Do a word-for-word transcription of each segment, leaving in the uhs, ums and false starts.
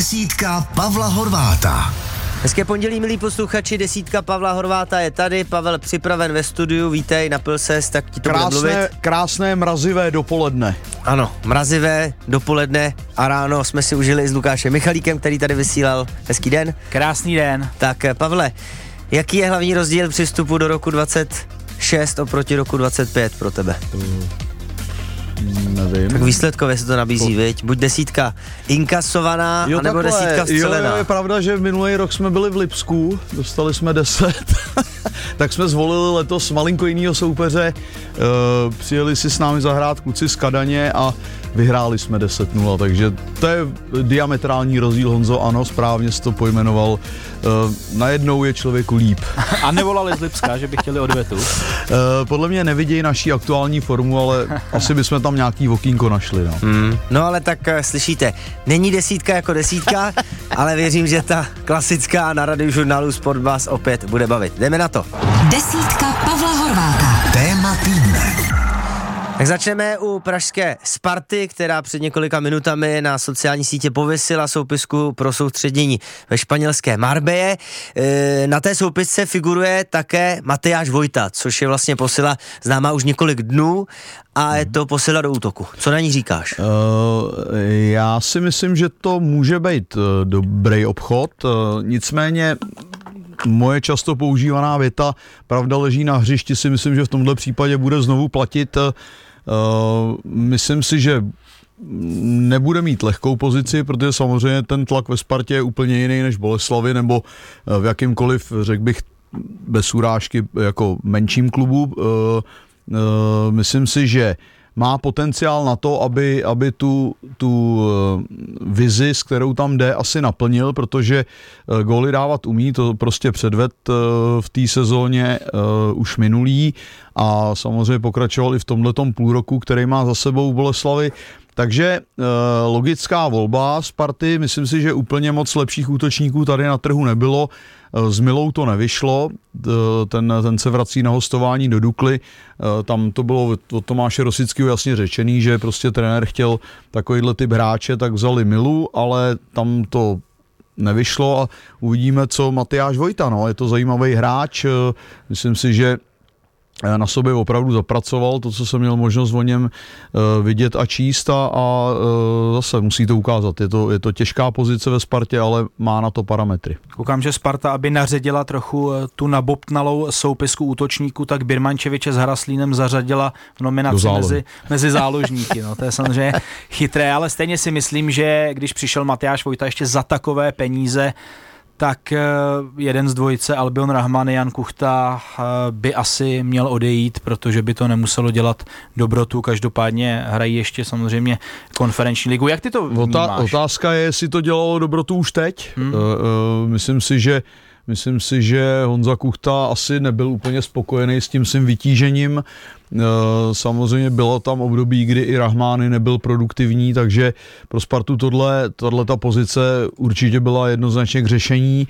Desítka Pavla Horváta. Hezké pondělí, milí posluchači, desítka Pavla Horváta je tady. Pavel připraven ve studiu, vítej, napil ses, tak ti to krásné, bude mluvit. Krásné mrazivé dopoledne. Ano, mrazivé dopoledne a ráno jsme si užili s Lukášem Michalíkem, který tady vysílal. Hezký den. Krásný den. Tak Pavle, jaký je hlavní rozdíl při vstupu do roku dvacet šest oproti roku dvacet pět pro tebe? Hmm. Nevím. Tak výsledkově se to nabízí, viď? Buď desítka inkasovaná, jo, anebo takhle. desítka vstřelená. Jo, je pravda, že minulý rok jsme byli v Lipsku, dostali jsme deset, tak jsme zvolili letos malinko jinýho soupeře, uh, přijeli si s námi zahrát kluci z Kadaně a vyhráli jsme deset nula, takže to je diametrální rozdíl, Honzo, ano, správně jsi to pojmenoval. Uh, najednou je člověku líp. A nevolali z Lipska, že by chtěli odvetu? Uh, podle mě nevidějí naší aktuální formu, ale asi bychom tam nějaký okýnko našli. No, hmm. no ale tak uh, slyšíte, není desítka jako desítka, ale věřím, že ta klasická na Radiožurnálu Sport vás opět bude bavit. Jdeme na to. Desítka Pavla Horváta. Téma týdne. Tak začneme u pražské Sparty, která před několika minutami na sociální sítě pověsila soupisku pro soustředění ve španělské Marbelle. E, na té soupisce figuruje také Matyáš Vojta, což je vlastně posila známá už několik dnů a je to posila do útoku. Co na ní říkáš? Uh, já si myslím, že to může být uh, dobrý obchod, uh, nicméně moje často používaná věta, pravda leží na hřišti, si myslím, že v tomhle případě bude znovu platit. Uh, myslím si, že nebude mít lehkou pozici, protože samozřejmě ten tlak ve Spartě je úplně jiný než Boleslavi nebo v jakýmkoliv, řekl bych, bez urážky jako menším klubu. Uh, uh, myslím si, že má potenciál na to, aby, aby tu, tu vizi, s kterou tam jde, asi naplnil, protože góly dávat umí, to prostě předved v té sezóně uh, už minulý a samozřejmě pokračoval i v tomhletom půl roku, který má za sebou Boleslavy. Takže uh, logická volba Sparty, myslím si, že úplně moc lepších útočníků tady na trhu nebylo. S Milou to nevyšlo, ten, ten se vrací na hostování do Dukly, tam to bylo od Tomáše Rosického jasně řečený, že prostě trenér chtěl takovýhle typ hráče, tak vzali Milu, ale tam to nevyšlo a uvidíme, co Matyáš Vojta, no, je to zajímavý hráč, myslím si, že na sobě opravdu zapracoval, to, co jsem měl možnost o něm uh, vidět a číst a, a uh, zase musí to ukázat. Je to, je to těžká pozice ve Spartě, ale má na to parametry. Koukám, že Sparta, aby naředila trochu tu nabobtnalou soupisku útočníků, tak Birmančeviče s Haraslínem zařadila v nominaci mezi, mezi záložníky. No, to je samozřejmě chytré, ale stejně si myslím, že když přišel Matyáš Vojta ještě za takové peníze, tak jeden z dvojice, Albion Rahman, Jan Kuchta, by asi měl odejít, protože by to nemuselo dělat dobrotu. Každopádně hrají ještě samozřejmě konferenční ligu. Jak ty to vnímáš? Otázka je, jestli to dělalo dobrotu už teď. Hmm. Uh, uh, myslím si, že Myslím si, že Honza Kuchta asi nebyl úplně spokojený s tím svým vytížením. Samozřejmě bylo tam období, kdy i Rahmány nebyl produktivní, takže pro Spartu tohle, tohle ta pozice určitě byla jednoznačně k řešení.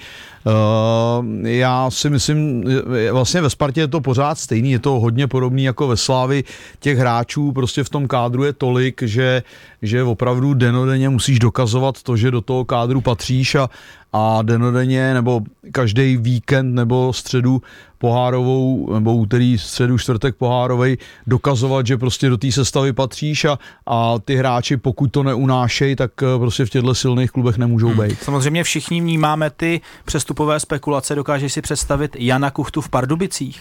Já si myslím, vlastně ve Spartě je to pořád stejný, je to hodně podobný jako ve Slávi. Těch hráčů prostě v tom kádru je tolik, že, že opravdu denodenně musíš dokazovat to, že do toho kádru patříš a, a denodenně nebo každý víkend nebo středu pohárovou, nebo úterý, středu, čtvrtek pohárovej, dokazovat, že prostě do té sestavy patříš a, a ty hráči, pokud to neunášejí, tak prostě v těchto silných klubech nemůžou hmm. být. Samozřejmě všichni vnímáme ty přestupové spekulace. Dokážeš si představit Jana Kuchtu v Pardubicích?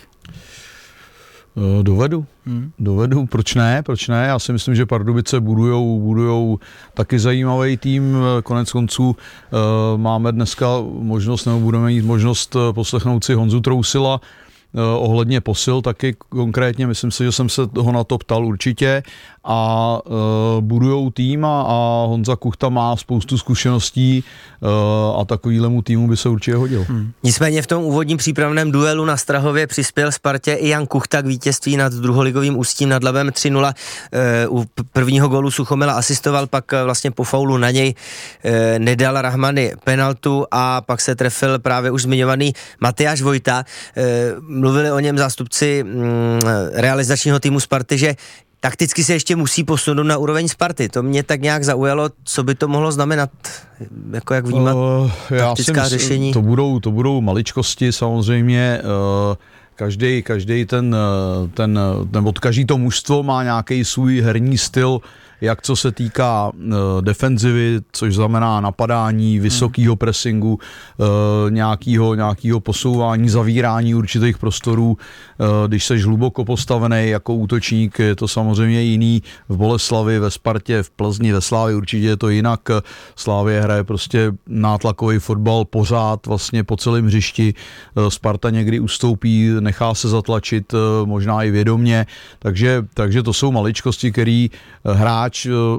Dovedu. Hmm. Dovedu. Proč ne? Proč ne? Já si myslím, že Pardubice budujou, budujou taky zajímavý tým. Konec konců uh, máme dneska možnost, nebo budeme mít možnost poslechnout si Honzu Trousila uh, ohledně posil taky konkrétně. Myslím si, že jsem se ho na to ptal určitě. A uh, budujou tým a, a Honza Kuchta má spoustu zkušeností uh, a takovýhlemu týmu by se určitě hodil. Hmm. Nicméně v tom úvodním přípravném duelu na Strahově přispěl Spartě i Jan Kuchta k vítězství nad druholigovým Ústím nad Labem tři nula. Uh, u prvního gólu Suchomila asistoval, pak uh, vlastně po faulu na něj uh, nedal Rahmany penaltu a pak se trefil právě už zmiňovaný Matyáš Vojta. Uh, mluvili o něm zástupci um, realizačního týmu Sparty, že takticky se ještě musí posunout na úroveň Sparty. To mě tak nějak zaujalo, co by to mohlo znamenat, jako jak vnímat uh, taktická myslím, řešení. To budou, to budou maličkosti samozřejmě, uh, každý, každý ten, ten, nebo každý to mužstvo má nějaký svůj herní styl, jak co se týká uh, defenzivy, což znamená napadání, vysokého pressingu, uh, nějakého, nějakého posouvání, zavírání určitých prostorů. Uh, když seš hluboko postavený jako útočník, je to samozřejmě jiný v Boleslavi, ve Spartě, v Plzni, ve Slávii určitě je to jinak. Slávie hraje prostě nátlakový fotbal pořád vlastně po celém hřišti. Uh, Sparta někdy ustoupí, nechá se zatlačit, uh, možná i vědomně, takže, takže to jsou maličkosti, který hráč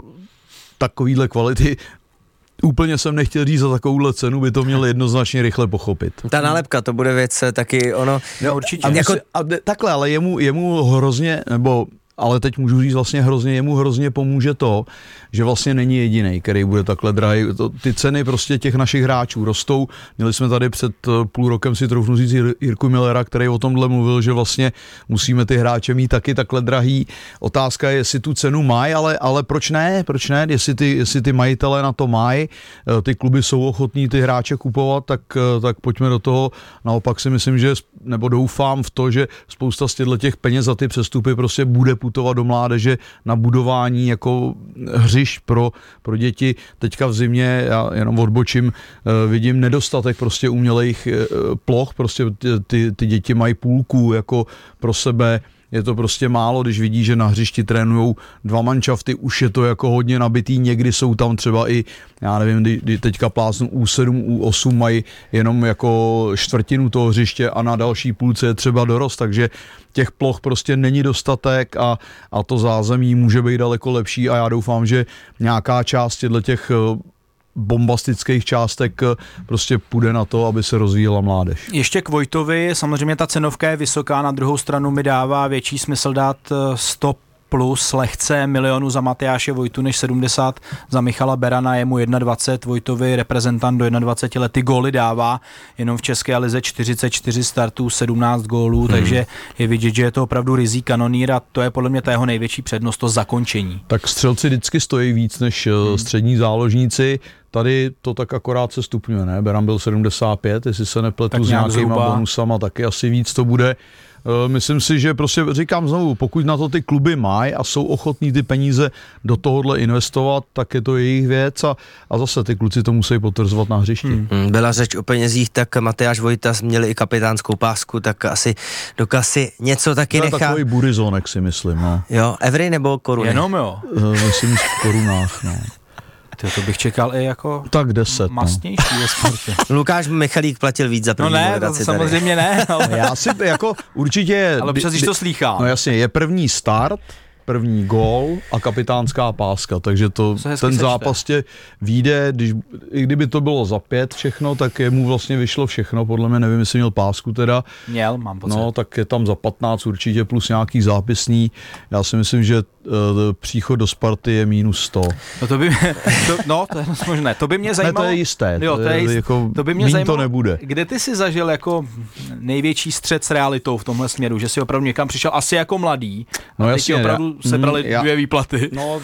takovýhle kvality, úplně jsem nechtěl říct za takovouhle cenu, by to měl jednoznačně rychle pochopit. Ta nálepka, to bude věc taky ono. No, určitě. A jako... a takhle, ale jemu, jemu hrozně, nebo ale teď můžu říct vlastně hrozně, jemu hrozně pomůže to, že vlastně není jedinej, který bude takhle drahý. Ty ceny prostě těch našich hráčů rostou. Měli jsme tady před půl rokem si troufnu říct Jirku Millera, který o tomhle mluvil, že vlastně musíme ty hráče mít taky takhle drahý. Otázka je, jestli tu cenu mají, ale, ale proč ne? Proč ne? Jestli ty, jestli ty majitele na to mají, ty kluby jsou ochotní ty hráče kupovat, tak, tak pojďme do toho. Naopak si myslím, že nebo doufám v to, že spousta z těch peněz za ty přestupy prostě bude putovat do mládeže na budování jako hřišť pro, pro děti. Teďka v zimě, já jenom odbočím, vidím nedostatek prostě umělejch ploch, prostě ty, ty děti mají půlku jako pro sebe. Je to prostě málo, když vidí, že na hřišti trénujou dva manšafty, už je to jako hodně nabitý, někdy jsou tam třeba i, já nevím, kdy teďka plásnu U sedm, U osm mají jenom jako čtvrtinu toho hřiště a na další půlce je třeba dorost, takže těch ploch prostě není dostatek a, a to zázemí může být daleko lepší a já doufám, že nějaká část těch bombastických částek prostě půjde na to, aby se rozvíjela mládež. Ještě k Vojtovi, samozřejmě ta cenovka je vysoká, na druhou stranu mi dává větší smysl dát sto plus lehce milionů za Matyáše Vojtu než sedmdesát za Michala Berana, je mu dvacet jedna, Vojtovi reprezentant do dvacet jedna let, ty góly dává, jenom v České lize čtyřicet čtyři startů, sedmnáct gólů, hmm. takže je vidět, že je to opravdu rizí kanonýr a to je podle mě ta jeho největší přednost, to zakončení. Tak střelci vždycky stojí víc než hmm. střední záložníci. Tady to tak akorát se stupňuje, ne? Beran byl sedmdesát pět, jestli se nepletu tak s nějakýma bonusama, taky asi víc to bude. Myslím si, že prostě říkám znovu, pokud na to ty kluby mají a jsou ochotní ty peníze do tohohle investovat, tak je to jejich věc a, a zase ty kluci to musí potvrzovat na hřišti. Hmm. Byla řeč o penězích, tak Matyáš Vojta měli i kapitánskou pásku, tak asi do kasy něco taky to nechá. To je takový burizonek, si myslím. No. Jo, evry nebo koruny? Jenom jo. Myslím v korunách, no. To bych čekal i jako tak deset, masnější ve sportě. Lukáš Michalík platil víc za první no ne, to samozřejmě ne. Ale... Já si jako určitě... Ale přes to slýchám. No jasně, je první start, první gól a kapitánská páska, takže to, ten zápas tě vyjde, když, i kdyby to bylo za pět všechno, tak jemu vlastně vyšlo všechno, podle mě nevím, jestli měl pásku teda. Měl, mám pocit. No, tak je tam za patnáct určitě plus nějaký zápisný, já si myslím, že uh, příchod do Sparty je minus sto. No to by mě, to, no to je možné, to by mě zajímalo. Ne, to je jisté, jo, to, je jist, jako, to by mě zajímalo, to nebude. Kde ty jsi zažil jako největší střet s realitou v tomhle směru, že jsi opravdu někam přišel asi jako mladý, no, a teď jasně, opravdu já, sebrali já, dvě výplaty. No,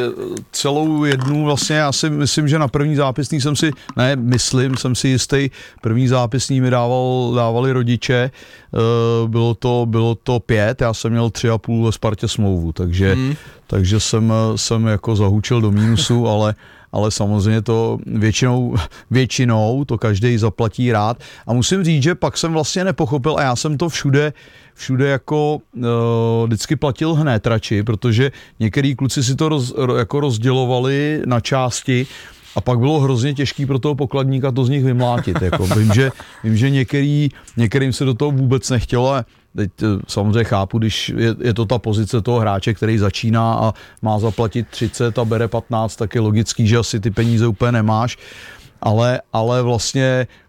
celou jednu vlastně, já si myslím, že na první zápisní jsem si, ne, myslím, jsem si jistý, první zápisní mi dával, dávali rodiče, bylo to, bylo to pět, já jsem měl tři a půl ve Spartě smlouvu, takže, hmm. takže jsem, jsem jako zahučil do mínusu, ale ale samozřejmě to většinou, většinou to každý zaplatí rád. A musím říct, že pak jsem vlastně nepochopil a já jsem to všude, všude jako uh, vždycky platil hned radši, protože některý kluci si to roz, jako rozdělovali na části a pak bylo hrozně těžký pro toho pokladníka to z nich vymlátit. Jako. Vím, že, vím, že některý, některým se do toho vůbec nechtělo. Teď samozřejmě chápu, když je, je to ta pozice toho hráče, který začíná a má zaplatit třicet a bere patnáct, tak je logický, že asi ty peníze úplně nemáš. Ale, ale vlastně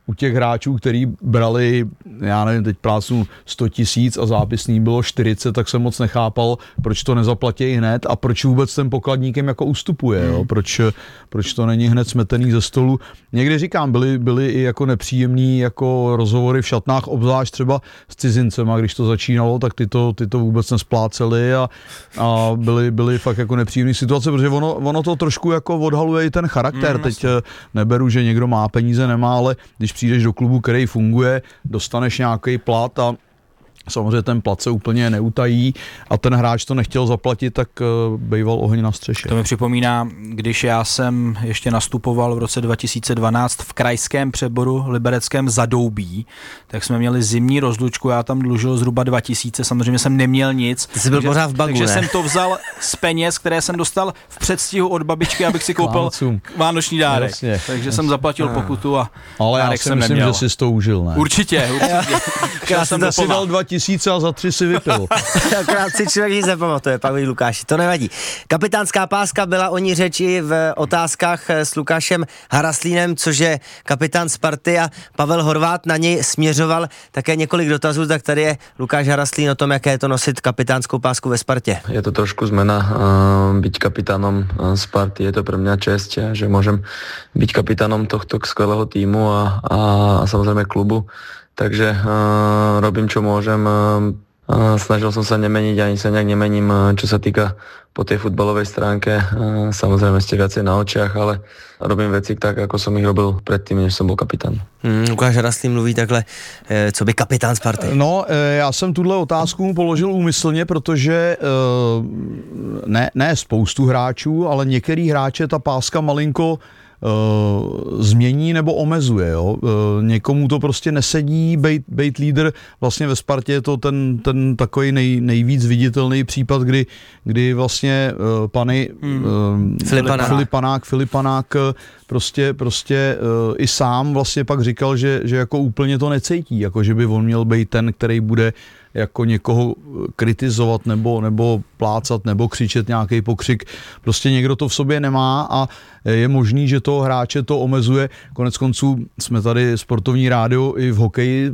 u těch hráčů, který brali, já nevím, teď plácnu sto tisíc a zápisný bylo čtyřicet, tak jsem moc nechápal, proč to nezaplatí hned a proč vůbec ten pokladníkem jako ustupuje, jo? Proč, proč to není hned smetený ze stolu. Někdy říkám, byly, byly i jako nepříjemný jako rozhovory v šatnách, obzvlášť třeba s cizincema, když to začínalo, tak ty to, ty to vůbec nespláceli a, a byly, byly fakt jako nepříjemné situace, protože ono, ono to trošku jako odhaluje i ten charakter. Mm, teď neberu, že někdo má peníze, nemá, ale když přijdeš do klubu, který funguje, dostaneš nějaký plat a samozřejmě ten plat se úplně neutají a ten hráč to nechtěl zaplatit, tak uh, bejval oheň na střeše. To mi připomíná, když já jsem ještě nastupoval v roce dva tisíce dvanáct v krajském přeboru libereckém Zadoubí, tak jsme měli zimní rozlučku, já tam dlužil zhruba dva tisíce, samozřejmě jsem neměl nic. Ty jsi byl takže, pořád v bagu, takže ne? jsem to vzal z peněz, které jsem dostal v předstihu od babičky, abych si koupil vánoční dárek. Jasně, takže jasně. jsem zaplatil pokutu a ale já si jsem myslím, neměl. že jsi to užil, ne? Určitě, určitě. Já jsem si dal dva tisíce a za tři si vypil. Akorát si člověk nic nepamatuje, pak ví Lukáši, to nevadí. Kapitánská páska, byla o ní řeč i v otázkách s Lukášem Haraslínem, což je kapitán Sparty, a Pavel Horvát na něj směřoval také několik dotazů, tak tady je Lukáš Haraslín o tom, jaké je to nosit kapitánskou pásku ve Spartě. Je to trošku zmena, uh, byť kapitánom Sparty, je to pre mňa česť, že môžem byť kapitánom tohto skvelého týmu a, a, a samozrejme klubu. Takže uh, robím, čo môžem. Uh, snažil som sa nemeniť, ani sa nejak nemením, uh, čo sa týka po tej futbalovej stránke. Uh, samozrejme ste viacej na očiach, ale robím veci tak, ako som ich robil predtým, než som bol kapitán. Hmm, Lukáš Haraslín mluví takhle, eh, co by kapitán Sparty. No, eh, já jsem tuhle otázku mu položil úmyslně, protože eh, ne, ne spoustu hráčů, ale některý hráče ta páska malinko Uh, změní nebo omezuje. Jo? Uh, někomu to prostě nesedí, bejt, bejt lídr. Vlastně ve Spartě je to ten, ten takový nej, nejvíc viditelný případ, kdy, kdy vlastně uh, pany hmm. uh, Filipanák. Filipanák, Filipanák prostě, prostě uh, i sám vlastně pak říkal, že, že jako úplně to necítí, jako že by on měl být ten, který bude jako někoho kritizovat nebo, nebo plácat nebo křičet nějaký pokřik. Prostě někdo to v sobě nemá a je možný, že toho hráče to omezuje. Konec konců jsme tady sportovní rádio i v hokeji,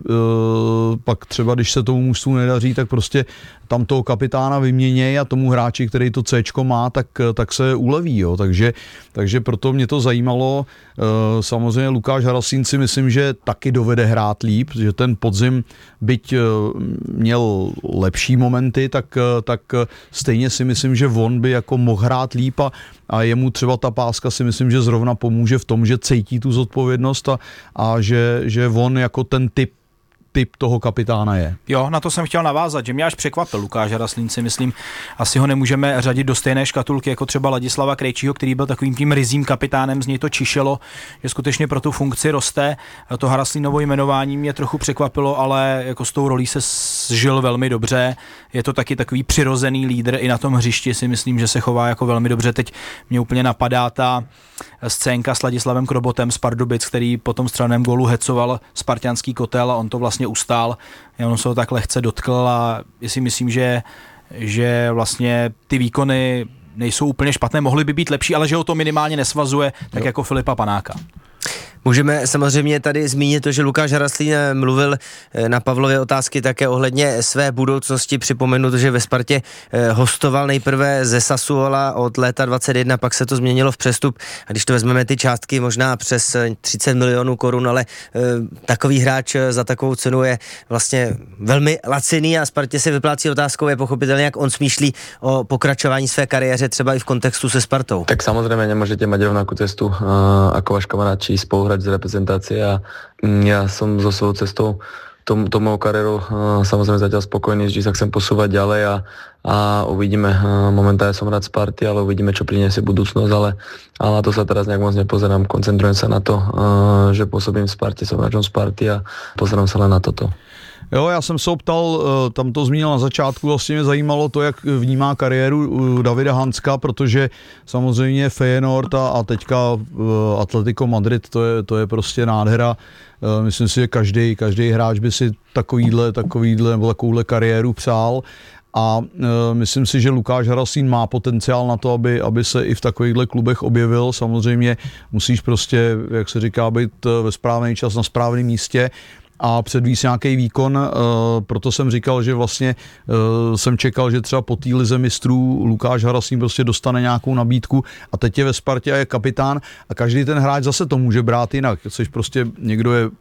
pak třeba když se tomu mužstvu nedaří, tak prostě tam toho kapitána vyměněj a tomu hráči, který to Cčko má, tak, tak se uleví. Jo. Takže, takže proto mě to zajímalo. Samozřejmě Lukáš Haraslín si myslím, že taky dovede hrát líp, že ten podzim, byť měl lepší momenty, tak, tak stejně si myslím, že on by jako mohl hrát líp a, a jemu třeba ta páska si myslím, že zrovna pomůže v tom, že cítí tu zodpovědnost a, a že, že on jako ten typ typ toho kapitána je. Jo, na to jsem chtěl navázat, že mě až překvapil Lukáš Haraslín, si myslím, asi ho nemůžeme řadit do stejné škatulky jako třeba Ladislava Krejčího, který byl takovým tím ryzím kapitánem, z něj to čišelo, že skutečně pro tu funkci roste. To Haraslínovo jmenování mě trochu překvapilo, ale jako s tou rolí se žil velmi dobře. Je to taky takový přirozený lídr, i na tom hřišti si myslím, že se chová jako velmi dobře. Teď mě úplně napadá ta scénka s Ladislavem Krobotem z Pardubic, který po tom střelném gólu hecoval spartianský kotel a on to vlastně ustál. On se ho tak lehce dotkl a si myslím, že, že vlastně ty výkony nejsou úplně špatné, mohly by být lepší, ale že ho to minimálně nesvazuje, tak jo. Jako Filipa Panáka. Můžeme samozřejmě tady zmínit to, že Lukáš Haraslín mluvil na Pavlově otázky také ohledně své budoucnosti. Připomenu to, že ve Spartě hostoval nejprve ze Sassuola od léta dvacet jedna, pak se to změnilo v přestup. A když to vezmeme ty částky, možná přes třicet milionů korun, ale takový hráč za takovou cenu je vlastně velmi laciný a Spartě se vyplácí otázkou, je pochopitelně, jak on smýšlí o pokračování své kariéře, třeba i v kontextu se Spartou. Tak samozřejmě nemůžete mít rovnakou cestu uh, ako váš kamarád či spoluhráč z reprezentácie a ja som so svojou cestou tom, tou mojou kariérou uh, samozrejme zatiaľ spokojný, vždy sa chcem posúvať ďalej a, a uvidíme. Uh, momentálne som rád Sparty, ale uvidíme, čo priniesie budúcnosť, ale, ale na to sa teraz nejak moc nepozerám. Koncentrujem sa na to, uh, že pôsobím v Sparty, som hráčom Sparty a pozerám sa len na toto. Jo, já jsem se optal, tam to zmínil na začátku, vlastně mě zajímalo to, jak vnímá kariéru Davida Hanska, protože samozřejmě Feyenoord a teďka Atletico Madrid, to je, to je prostě nádhera. Myslím si, že každý, každý hráč by si takovýhle, takovýhle nebo takovouhle kariéru přál. a e, myslím si, že Lukáš Harasín má potenciál na to, aby, aby se i v takovýchhle klubech objevil. Samozřejmě musíš prostě, jak se říká, být ve správný čas na správném místě a předvíst nějaký výkon, e, proto jsem říkal, že vlastně e, jsem čekal, že třeba po té lize mistrů Lukáš Harasín prostě dostane nějakou nabídku a teď je ve Spartě a je kapitán a každý ten hráč zase to může brát jinak. Jseš prostě, někdo je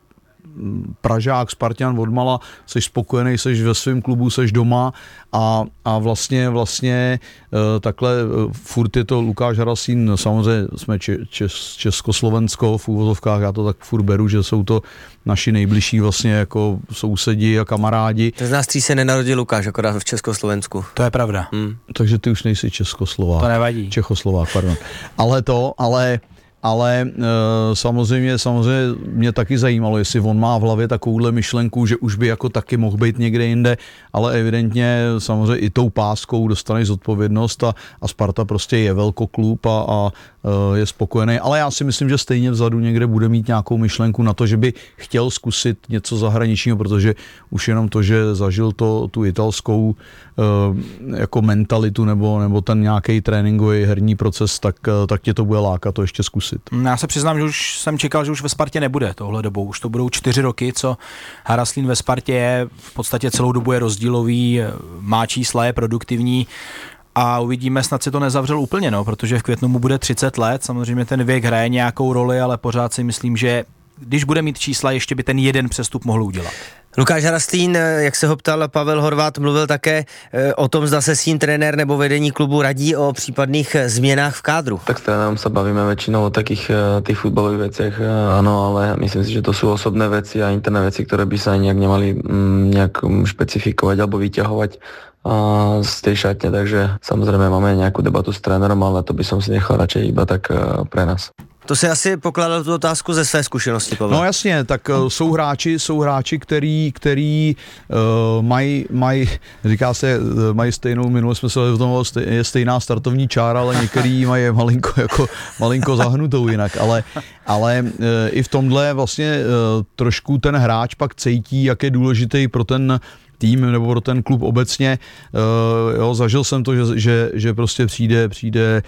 Pražák, Spartan odmala, seš spokojený, seš ve svém klubu, seš doma a, a vlastně vlastně e, takhle e, furt je to Lukáš Harasín, samozřejmě jsme če, čes, Československo v úvozovkách, já to tak furt beru, že jsou to naši nejbližší vlastně jako sousedi a kamarádi. Z nás tří se nenarodil Lukáš, akorát v Československu. To je pravda. Hmm. Takže ty už nejsi Českoslovák. To nevadí. Čechoslovák, pardon. Ale to, ale Ale e, samozřejmě, samozřejmě mě taky zajímalo, jestli on má v hlavě takovouhle myšlenku, že už by jako taky mohl být někde jinde, ale evidentně samozřejmě i tou páskou dostaneš zodpovědnost a, a Sparta prostě je velkoklub a, a e, je spokojený, ale já si myslím, že stejně vzadu někde bude mít nějakou myšlenku na to, že by chtěl zkusit něco zahraničního, protože už jenom to, že zažil to, tu italskou e, jako mentalitu nebo, nebo ten nějaký tréninkový herní proces, tak, tak tě to bude lákat to ještě zkusit. Já se přiznám, že už jsem čekal, že už ve Spartě nebude tohle dobou. Už to budou čtyři roky, co Haraslín ve Spartě je. V podstatě celou dobu je rozdílový, má čísla, je produktivní a uvidíme, snad si to nezavřel úplně, no, protože v květnu mu bude třicet let. Samozřejmě ten věk hraje nějakou roli, ale pořád si myslím, že když bude mít čísla, ještě by ten jeden přestup mohl udělat. Lukáš Haraslín, jak se ho ptal Pavel Horváth, mluvil také o tom, zda se s ním trenér nebo vedení klubu radí o případných změnách v kádru. Tak s trénerom sa bavíme väčšinou o takých tých futbalových veciach, áno, ale myslím si, že to sú osobné veci a interné veci, ktoré by sa nejak nemali nejak špecifikovať alebo vyťahovať z tej šatne, takže samozrejme máme nejakú debatu s trénerom, ale to by som si nechal radšej iba tak pre nás. To si asi pokládal tu otázku ze své zkušenosti, Pavel. No jasně, tak uh, jsou hráči, jsou hráči, který, který uh, mají, maj, říká se, uh, mají stejnou, minule jsme se o tom, je stejná startovní čára, ale některý mají malinko, jako, malinko zahnutou jinak, ale, ale uh, i v tomhle vlastně uh, trošku ten hráč pak cítí, jak je důležitý pro ten tým nebo pro ten klub obecně. Uh, jo, zažil jsem to, že, že, že prostě přijde, přijde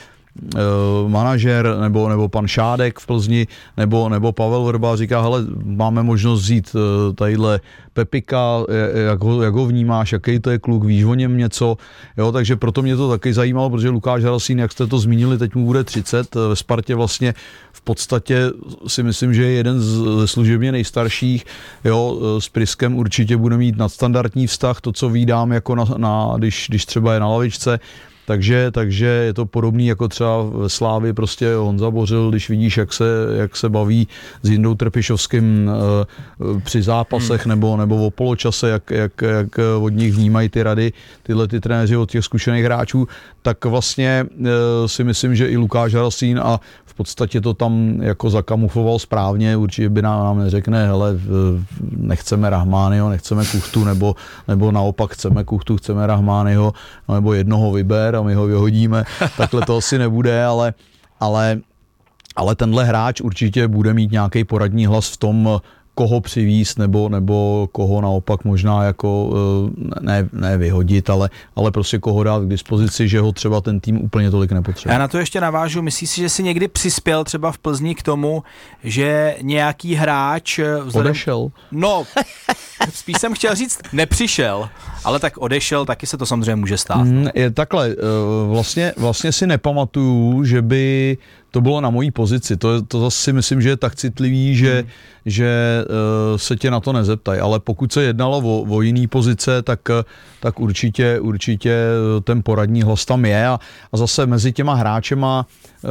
Uh, manažer nebo, nebo pan Šádek v Plzni nebo, nebo Pavel Vrba říká, hele, máme možnost vzít uh, tadyhle Pepika, jak ho, jak ho vnímáš, jaký to je kluk, víš o něm něco, jo, takže proto mě to taky zajímalo, protože Lukáš Harasín, jak jste to zmínili, teď mu bude třicet, ve Spartě vlastně v podstatě si myslím, že je jeden ze služebně nejstarších, jo, s Priskem určitě bude mít nadstandardní vztah, to, co vídám, jako na, na, když, když třeba je na lavičce. Takže, takže je to podobný jako třeba v Slávii prostě Honza Bořil, když vidíš, jak se, jak se baví s Jindou Trpišovským e, při zápasech hmm. nebo, nebo o poločase, jak, jak, jak od nich vnímají ty rady, tyhle ty trenéři od těch zkušených hráčů, tak vlastně e, si myslím, že i Lukáš Harasín a v podstatě to tam jako zakamufloval správně, určitě by nám, nám neřekne, hele, nechceme Rahmányho, nechceme Kuchtu, nebo, nebo naopak chceme Kuchtu, chceme Rahmányho, nebo jednoho vyber a my ho vyhodíme, takhle to asi nebude, ale, ale, ale tenhle hráč určitě bude mít nějaký poradní hlas v tom, koho přivízt nebo, nebo koho naopak možná jako ne, ne vyhodit, ale, ale prostě koho dát k dispozici, že ho třeba ten tým úplně tolik nepotřebuje. Já na to ještě navážu, myslíš si, že si někdy přispěl třeba v Plzni k tomu, že nějaký hráč vzhledem... odešel? No, spíš jsem chtěl říct, nepřišel, ale tak odešel, taky se to samozřejmě může stát. Mm, je takhle, vlastně, vlastně si nepamatuju, že by to bylo na mojí pozici. To, to zase si myslím, že je tak citlivý, že, hmm. že uh, se tě na to nezeptají. Ale pokud se jednalo o, o jiný pozice, tak, tak určitě, určitě ten poradní hlas tam je. A, a zase mezi těma hráčema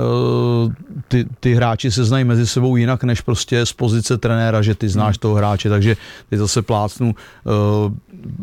uh, ty, ty hráči se znají mezi sebou jinak, než prostě z pozice trenéra, že ty znáš hmm. toho hráče. Takže ty zase plácnu. Uh,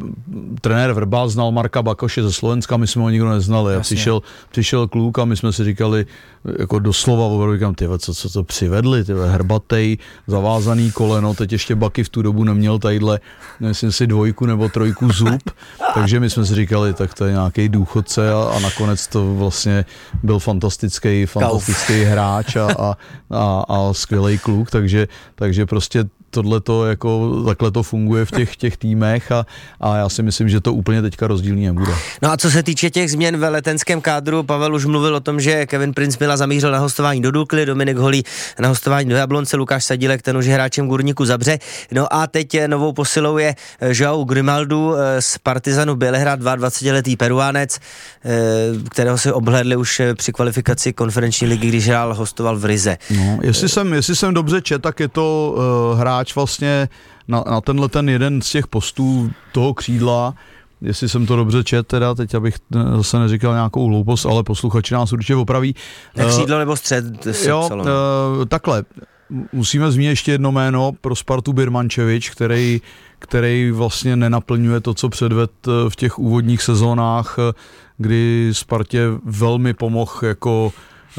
trenér Vrba znal Marka Bakoše ze Slovenska, my jsme ho nikdo neznali. A přišel, přišel kluk a my jsme si říkali, jako doslova doslova opravdu říkám, tyhle, co, co to přivedli, tyhle, hrbatej, zavázaný koleno, teď ještě Baky v tu dobu neměl tadyhle, myslím si dvojku nebo trojku zub, takže my jsme si říkali, tak to je nějaký důchodce a, a nakonec to vlastně byl fantastický, fantastický hráč a, a, a, a skvělý kluk, takže, takže prostě tohle to jako, takhle to funguje v těch, těch týmech a, a já si myslím, že to úplně teďka rozdílný nebude. No a co se týče těch změn ve letenském kádru, Pavel už mluvil o tom, že Kevin Prince Mila zamířil na hostování do Dukly, Dominik Holý na hostování do Jablonce, Lukáš Sadílek, ten už je hráčem Gurníku Zabře. No a teď novou posilou je João Grimaldo z Partizanu Bělehrad, dvacetiletý Peruánec, kterého si obhlédli už při kvalifikaci konferenční ligy, když hrál, hostoval v Rize. No, jestli jsem, jestli jsem dobře čet, tak je to uh, hráč vlastně na, na tenhle ten jeden z těch postů toho křídla, jestli jsem to dobře čet, teda teď abych zase neříkal nějakou hloupost, ale posluchači nás určitě opraví. Na křídlo nebo střed? Jo, uh, takhle, musíme zmínit ještě jedno jméno pro Spartu Birmančevič, který, který vlastně nenaplňuje to, co předved v těch úvodních sezónách, kdy Spartě velmi pomohl jako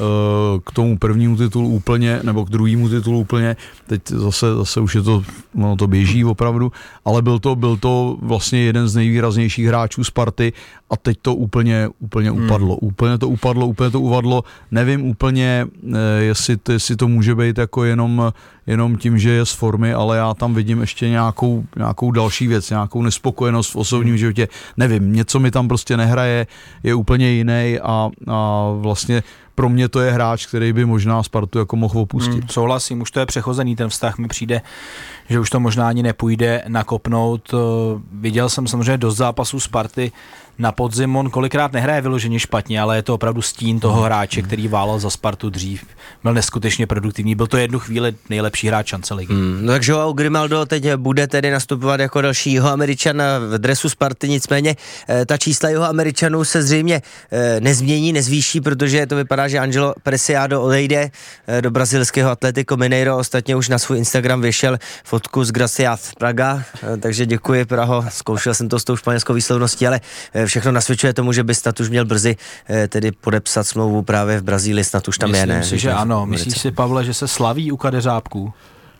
k tomu prvnímu titulu úplně, nebo k druhému titulu úplně, teď zase, zase už je to, no to běží opravdu, ale byl to, byl to vlastně jeden z nejvýraznějších hráčů Sparty a teď to úplně, úplně hmm. upadlo. Úplně to upadlo, úplně to uvadlo. Nevím úplně, jestli to, jestli to může být jako jenom, jenom tím, že je z formy, ale já tam vidím ještě nějakou, nějakou další věc, nějakou nespokojenost v osobním životě. Nevím, něco mi tam prostě nehraje, je úplně jiný a, a vlastně pro mě to je hráč, který by možná Spartu jako mohl opustit. Hmm, souhlasím, už to je přechozený ten vztah, mi přijde, že už to možná ani nepůjde nakopnout. Viděl jsem samozřejmě dost zápasů Sparty na podzim, on kolikrát nehraje vyloženě špatně, ale je to opravdu stín toho hráče, který válel za Spartu dřív. Byl neskutečně produktivní, byl to jednu chvíli nejlepší hráč šance ligy. Hmm, no takže João Grimaldo teď bude tedy nastupovat jako další Jihoameričan v dresu Sparty, nicméně ta čísla Jihoameričanů se zřejmě nezmění, nezvýší, protože to vypadá, že Angelo Preciado odejde do brazilského Atlético Mineiro, ostatně už na svůj Instagram věšel fotku z Gracias Praga, takže děkuji Praho, zkoušel jsem to s tou španělskou výslovností, ale všechno nasvědčuje tomu, že by snad už měl brzy tedy podepsat smlouvu právě v Brazílii, snad už tam Myslím je, ne? Myslím si, že ano. Myslíš si, Pavle, že se slaví u kadeřábku?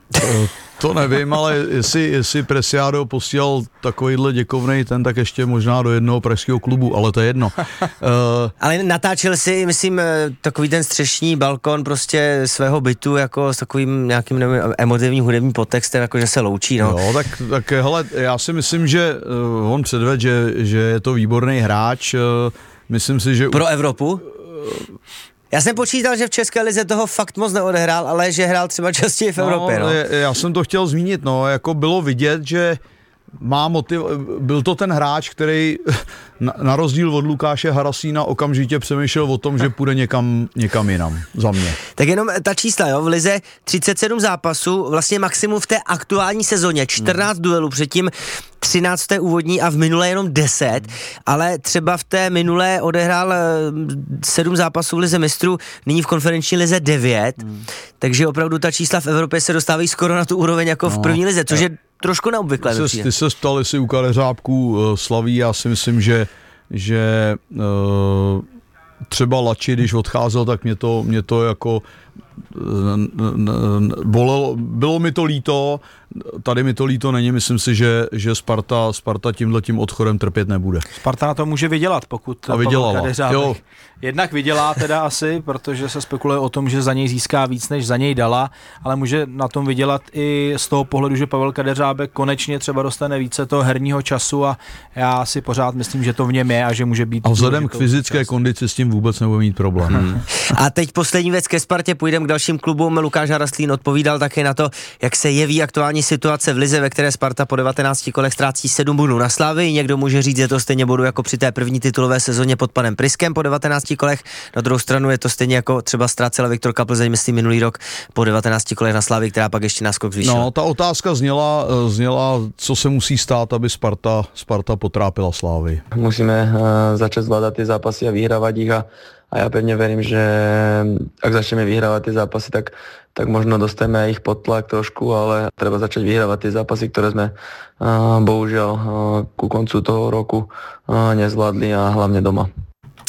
To nevím, ale jestli, jestli Preciado posílal takovýhle děkovnej ten, tak ještě možná do jednoho pražského klubu, ale to je jedno. uh, ale natáčel si, myslím, takový ten střešní balkon prostě svého bytu jako s takovým nějakým nevím, emotivním hudebním podtextem, jako že se loučí, no. Jo, tak, tak hele, já si myslím, že uh, on předved, že, že je to výborný hráč, uh, myslím si, že... Pro Evropu? Uh, Já jsem počítal, že v České lize toho fakt moc neodehrál, ale že hrál třeba častěji v no, Evropě. No. Já jsem to chtěl zmínit, no, jako bylo vidět, že má motiv, byl to ten hráč, který na, na rozdíl od Lukáše Harasína okamžitě přemýšlel o tom, že půjde někam, někam jinam, za mě. Tak jenom ta čísla, jo, v lize třicet sedm zápasů, vlastně maximum v té aktuální sezóně, čtrnáct hmm. duelů, předtím třináct v té úvodní a v minulé jenom deset, ale třeba v té minulé odehrál sedm zápasů v lize mistrů, nyní v konferenční lize devět, hmm. takže opravdu ta čísla v Evropě se dostávají skoro na tu úroveň jako no, v první lize, což je trošku neobvyklé. Ty se, ty se ptal, jestli u Kadeřábku uh, slaví, já si myslím, že, že uh, třeba Lači, když odcházel, tak mě to, mě to jako bolelo, bylo mi to líto, tady mi to líto není, myslím si, že, že Sparta, Sparta tímhletím odchodem trpět nebude. Sparta na to může vydělat, pokud a vydělala. Jo. Jednak vydělá teda asi, protože se spekuluje o tom, že za něj získá víc, než za něj dala, ale může na tom vydělat i z toho pohledu, že Pavel Kadeřábek konečně třeba dostane více toho herního času a já si pořád myslím, že to v něm je a že může být... A vzhledem k fyzické čas. kondici s tím vůbec nebude mít problém. Hmm. A teď poslední věc ke Spartě, půjdeme k dalším klubům. Lukáš Haraslín odpovídal také na to, jak se jeví aktuální situace v lize, ve které Sparta po devatenácti kolech ztrácí sedm bodů na Slavii. Někdo může říct, že to stejně bodů jako při té první titulové sezóně pod panem Priskem po devatenácti kolech. Na druhou stranu je to stejně jako třeba ztrácela Viktorka Plzeň, myslím, minulý rok po devatenácti kolech na Slavii, která pak ještě náskok zvýšila. No, ta otázka zněla, zněla, co se musí stát, aby Sparta, Sparta potrápila Slavii. Musíme uh, začať zvládať tie zápasy a vyhrávať ich a A ja pevne verím, že ak začneme vyhrávať tie zápasy, tak, tak možno dostaneme aj ich pod tlak trošku, ale treba začať vyhrávať tie zápasy, ktoré sme uh, bohužiaľ uh, ku koncu toho roku uh, nezvládli a hlavne doma.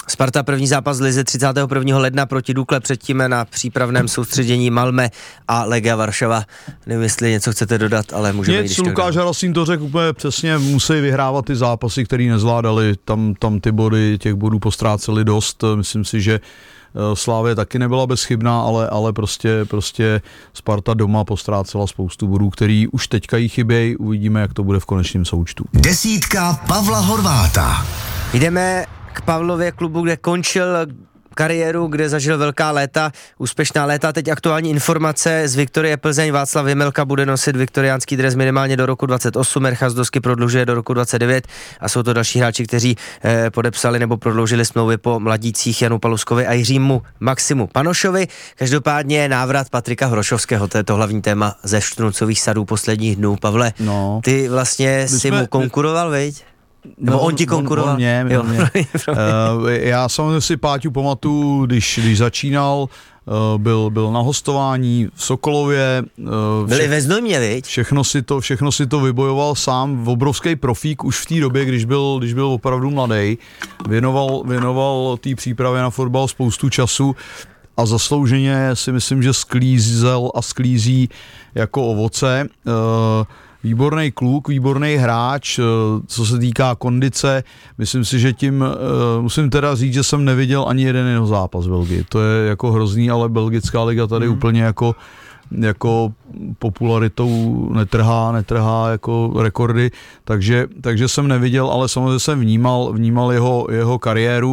Sparta první zápas z lize třicátého prvního ledna proti Dukle, předtím na přípravném soustředění Malmö a Legia Varšava. Nevím, jestli něco chcete dodat, ale můžeme Nic, Lukáš Harasín to řekl úplně přesně, musí vyhrávat ty zápasy, které nezvládali, tam, tam ty body, těch bodů postráceli dost, myslím si, že Slávě taky nebyla bezchybná, ale, ale prostě, prostě Sparta doma postrácela spoustu bodů, který už teďka jí chybějí, uvidíme, jak to bude v konečném součtu. Desítka Pavla Horváta. Jdeme k Pavlově klubu, kde končil kariéru, kde zažil velká léta, úspěšná léta. Teď aktuální informace z Viktorie Plzeň. Václav Jemelka bude nosit viktoriánský dres minimálně do roku dvacet osm, Erchas Dosky prodlužuje do roku dvacet devět a jsou to další hráči, kteří eh, podepsali nebo prodloužili smlouvy po mladících Janu Paluskovi a Jiřímu Maximu Panošovi. Každopádně návrat Patrika Hrošovského, to je to hlavní téma ze Štruncových sadů posledních dnů. Pavle, no, ty vlastně si jsme, mu konkuroval, viď? Nebo no, on ti konkuroval? On, on mě, jo, mě. uh, já samozřejmě si Páťu pamatuju, když, když začínal, uh, byl, byl na hostování v Sokolově. Uh, Byli ve Znojmě, viď? Všechno si, to, všechno si to vybojoval sám, obrovský profík už v té době, když byl, když byl opravdu mladý. Věnoval, věnoval té přípravě na fotbal spoustu času a zaslouženě si myslím, že sklízel a sklízí jako ovoce. Uh, Výborný kluk, výborný hráč, co se týká kondice, myslím si, že tím, musím teda říct, že jsem neviděl ani jeden jeho zápas v Belgii. To je jako hrozný, ale belgická liga tady mm. úplně jako, jako popularitou netrhá, netrhá jako rekordy, takže, takže jsem neviděl, ale samozřejmě jsem vnímal, vnímal jeho, jeho kariéru,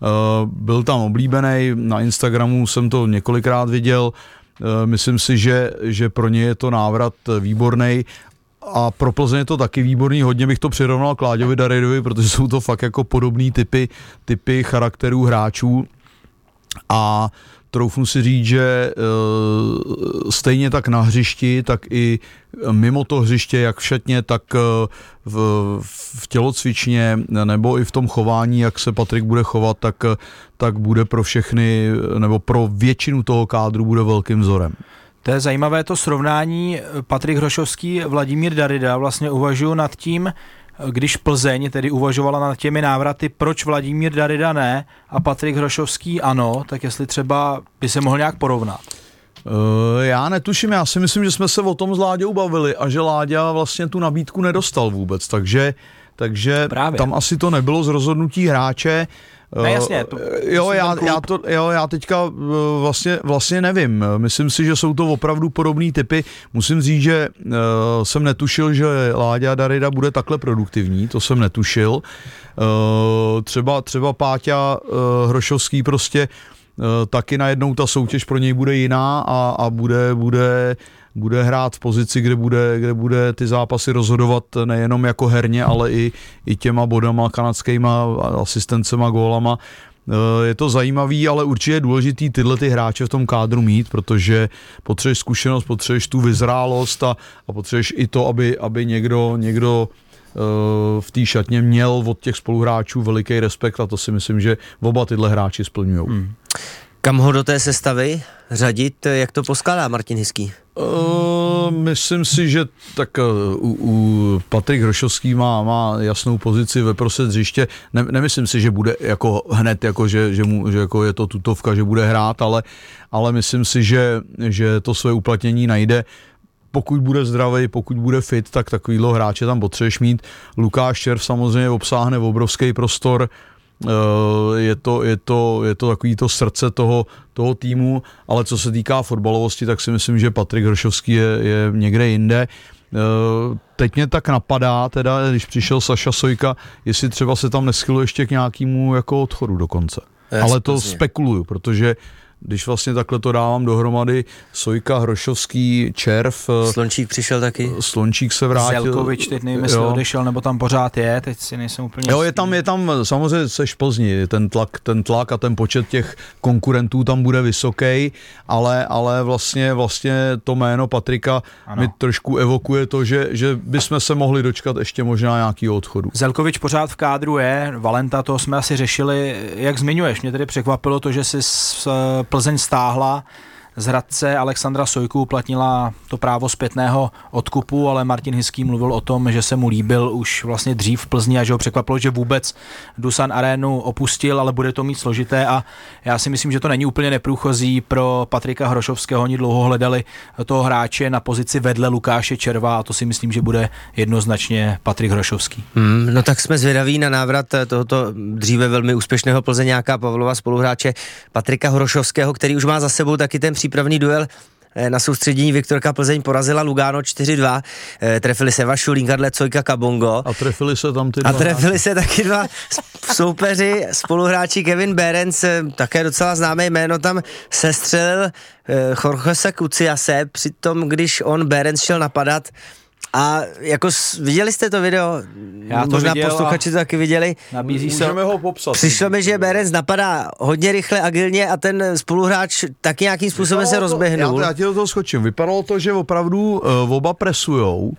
byl tam oblíbený, na Instagramu jsem to několikrát viděl, myslím si, že, že pro ně je to návrat výborný. A pro Plzeň je to taky výborný, hodně bych to přirovnal k Láďovi Dareidovi, protože jsou to fakt jako podobný typy, typy charakterů hráčů a troufnu si říct, že e, stejně tak na hřišti, tak i mimo to hřiště, jak v šatně, tak v, v tělocvičně nebo i v tom chování, jak se Patrik bude chovat, tak, tak bude pro všechny, nebo pro většinu toho kádru bude velkým vzorem. To je zajímavé to srovnání Patrik Hrošovský, Vladimír Darida. Vlastně uvažuji nad tím, když Plzeň tedy uvažovala nad těmi návraty, proč Vladimír Darida ne a Patrik Hrošovský ano, tak jestli třeba by se mohl nějak porovnat. Uh, já netuším, já si myslím, že jsme se o tom s Láďou bavili a že Láďa vlastně tu nabídku nedostal vůbec, takže, takže tam asi to nebylo z rozhodnutí hráče. Ne, jasně, to, jo, já, já, to, jo, já teďka vlastně, vlastně nevím. Myslím si, že jsou to opravdu podobný typy. Musím říct, že uh, jsem netušil, že Láďa Darida bude takhle produktivní, to jsem netušil. Uh, třeba, třeba Páťa uh, Hrošovský prostě uh, taky najednou ta soutěž pro něj bude jiná a, a bude, bude bude hrát v pozici, kde bude, kde bude ty zápasy rozhodovat nejenom jako herně, ale i, i těma bodama kanadskýma, asistencema, gólama. Je to zajímavý, ale určitě je důležitý tyhle ty hráče v tom kádru mít, protože potřebuješ zkušenost, potřebuješ tu vyzrálost a, a potřebuješ i to, aby, aby někdo, někdo v té šatně měl od těch spoluhráčů veliký respekt a to si myslím, že oba tyhle hráči splňujou. Hmm. Kam ho do té sestavy řadit, jak to poskládá Martin Hiský? Uh, myslím si, že tak uh, u Patrik Hrošovský má, má jasnou pozici ve prostřed hřiště. Ne, nemyslím si, že bude jako hned, jako že, že, mu, že jako je to tutovka, že bude hrát, ale, ale myslím si, že, že to své uplatnění najde. Pokud bude zdravý, pokud bude fit, tak takovýhle hráče tam potřebuješ mít. Lukáš Červ samozřejmě obsáhne obrovský prostor. Je to, je to, je to takový to srdce toho, toho týmu, ale co se týká fotbalovosti, tak si myslím, že Patrik Hrošovský je, je někde jinde. Teď mě tak napadá, teda, když přišel Saša Sojka, jestli třeba se tam neschyluje ještě k nějakému jako odchodu dokonce. Jasně, ale to jasně. Spekuluju, protože když vlastně takhle to dávám dohromady, Sojka, Hrošovský, Červ. Slončík přišel taky. Slončík se vrátil. Zelkovič, teď nevím, jestli odešel, nebo tam pořád je, teď si nejsem úplně... Jo, je tam, je tam, samozřejmě seš Plzni, ten tlak, ten tlak a ten počet těch konkurentů tam bude vysoký, ale, ale vlastně, vlastně to jméno Patrika ano. mi trošku evokuje to, že, že bychom se mohli dočkat ještě možná nějakýho odchodu. Zelkovič pořád v kádru je, Valenta, to jsme asi řešili, jak zmiňuješ, mě tedy překvapilo to, že si s Plzeň stáhla z Hradce Alexandra Sojku uplatnila to právo zpětného odkupu, ale Martin Hiský mluvil o tom, že se mu líbil už vlastně dřív v Plzni a že ho překvapilo, že vůbec Dusan Arénu opustil, ale bude to mít složité a já si myslím, že to není úplně neprůchozí pro Patrika Hrošovského. Oni dlouho hledali toho hráče na pozici vedle Lukáše Červa a to si myslím, že bude jednoznačně Patrik Hrošovský. Hmm, no tak jsme zvědaví na návrat tohoto dříve velmi úspěšného plzeňáka Pavlova spoluhráče Patrika Hrošovského, který už má za sebou taky ten přípravný duel na soustředění. Viktorka Plzeň porazila Lugano čtyři dva, trefili se Vašu, Linkadle, Cojka, Kabongo. A trefili se tam ty dva. A trefili se taky dva soupeři, spoluhráči Kevin Behrens, také docela známé jméno, tam sestřelil Jorgese Kuciase, přitom když on Behrens šel napadat. A jako viděli jste to video? Já to možná viděl posluchači to taky viděli. Nabízí se. Můžeme ho popsat. Přišlo mi, že Behrens napadá hodně rychle, agilně a ten spoluhráč taky nějakým způsobem Vypadalo se rozběhnul. To, já, já ti do toho skočím. Vypadalo to, že opravdu uh, oba presujou,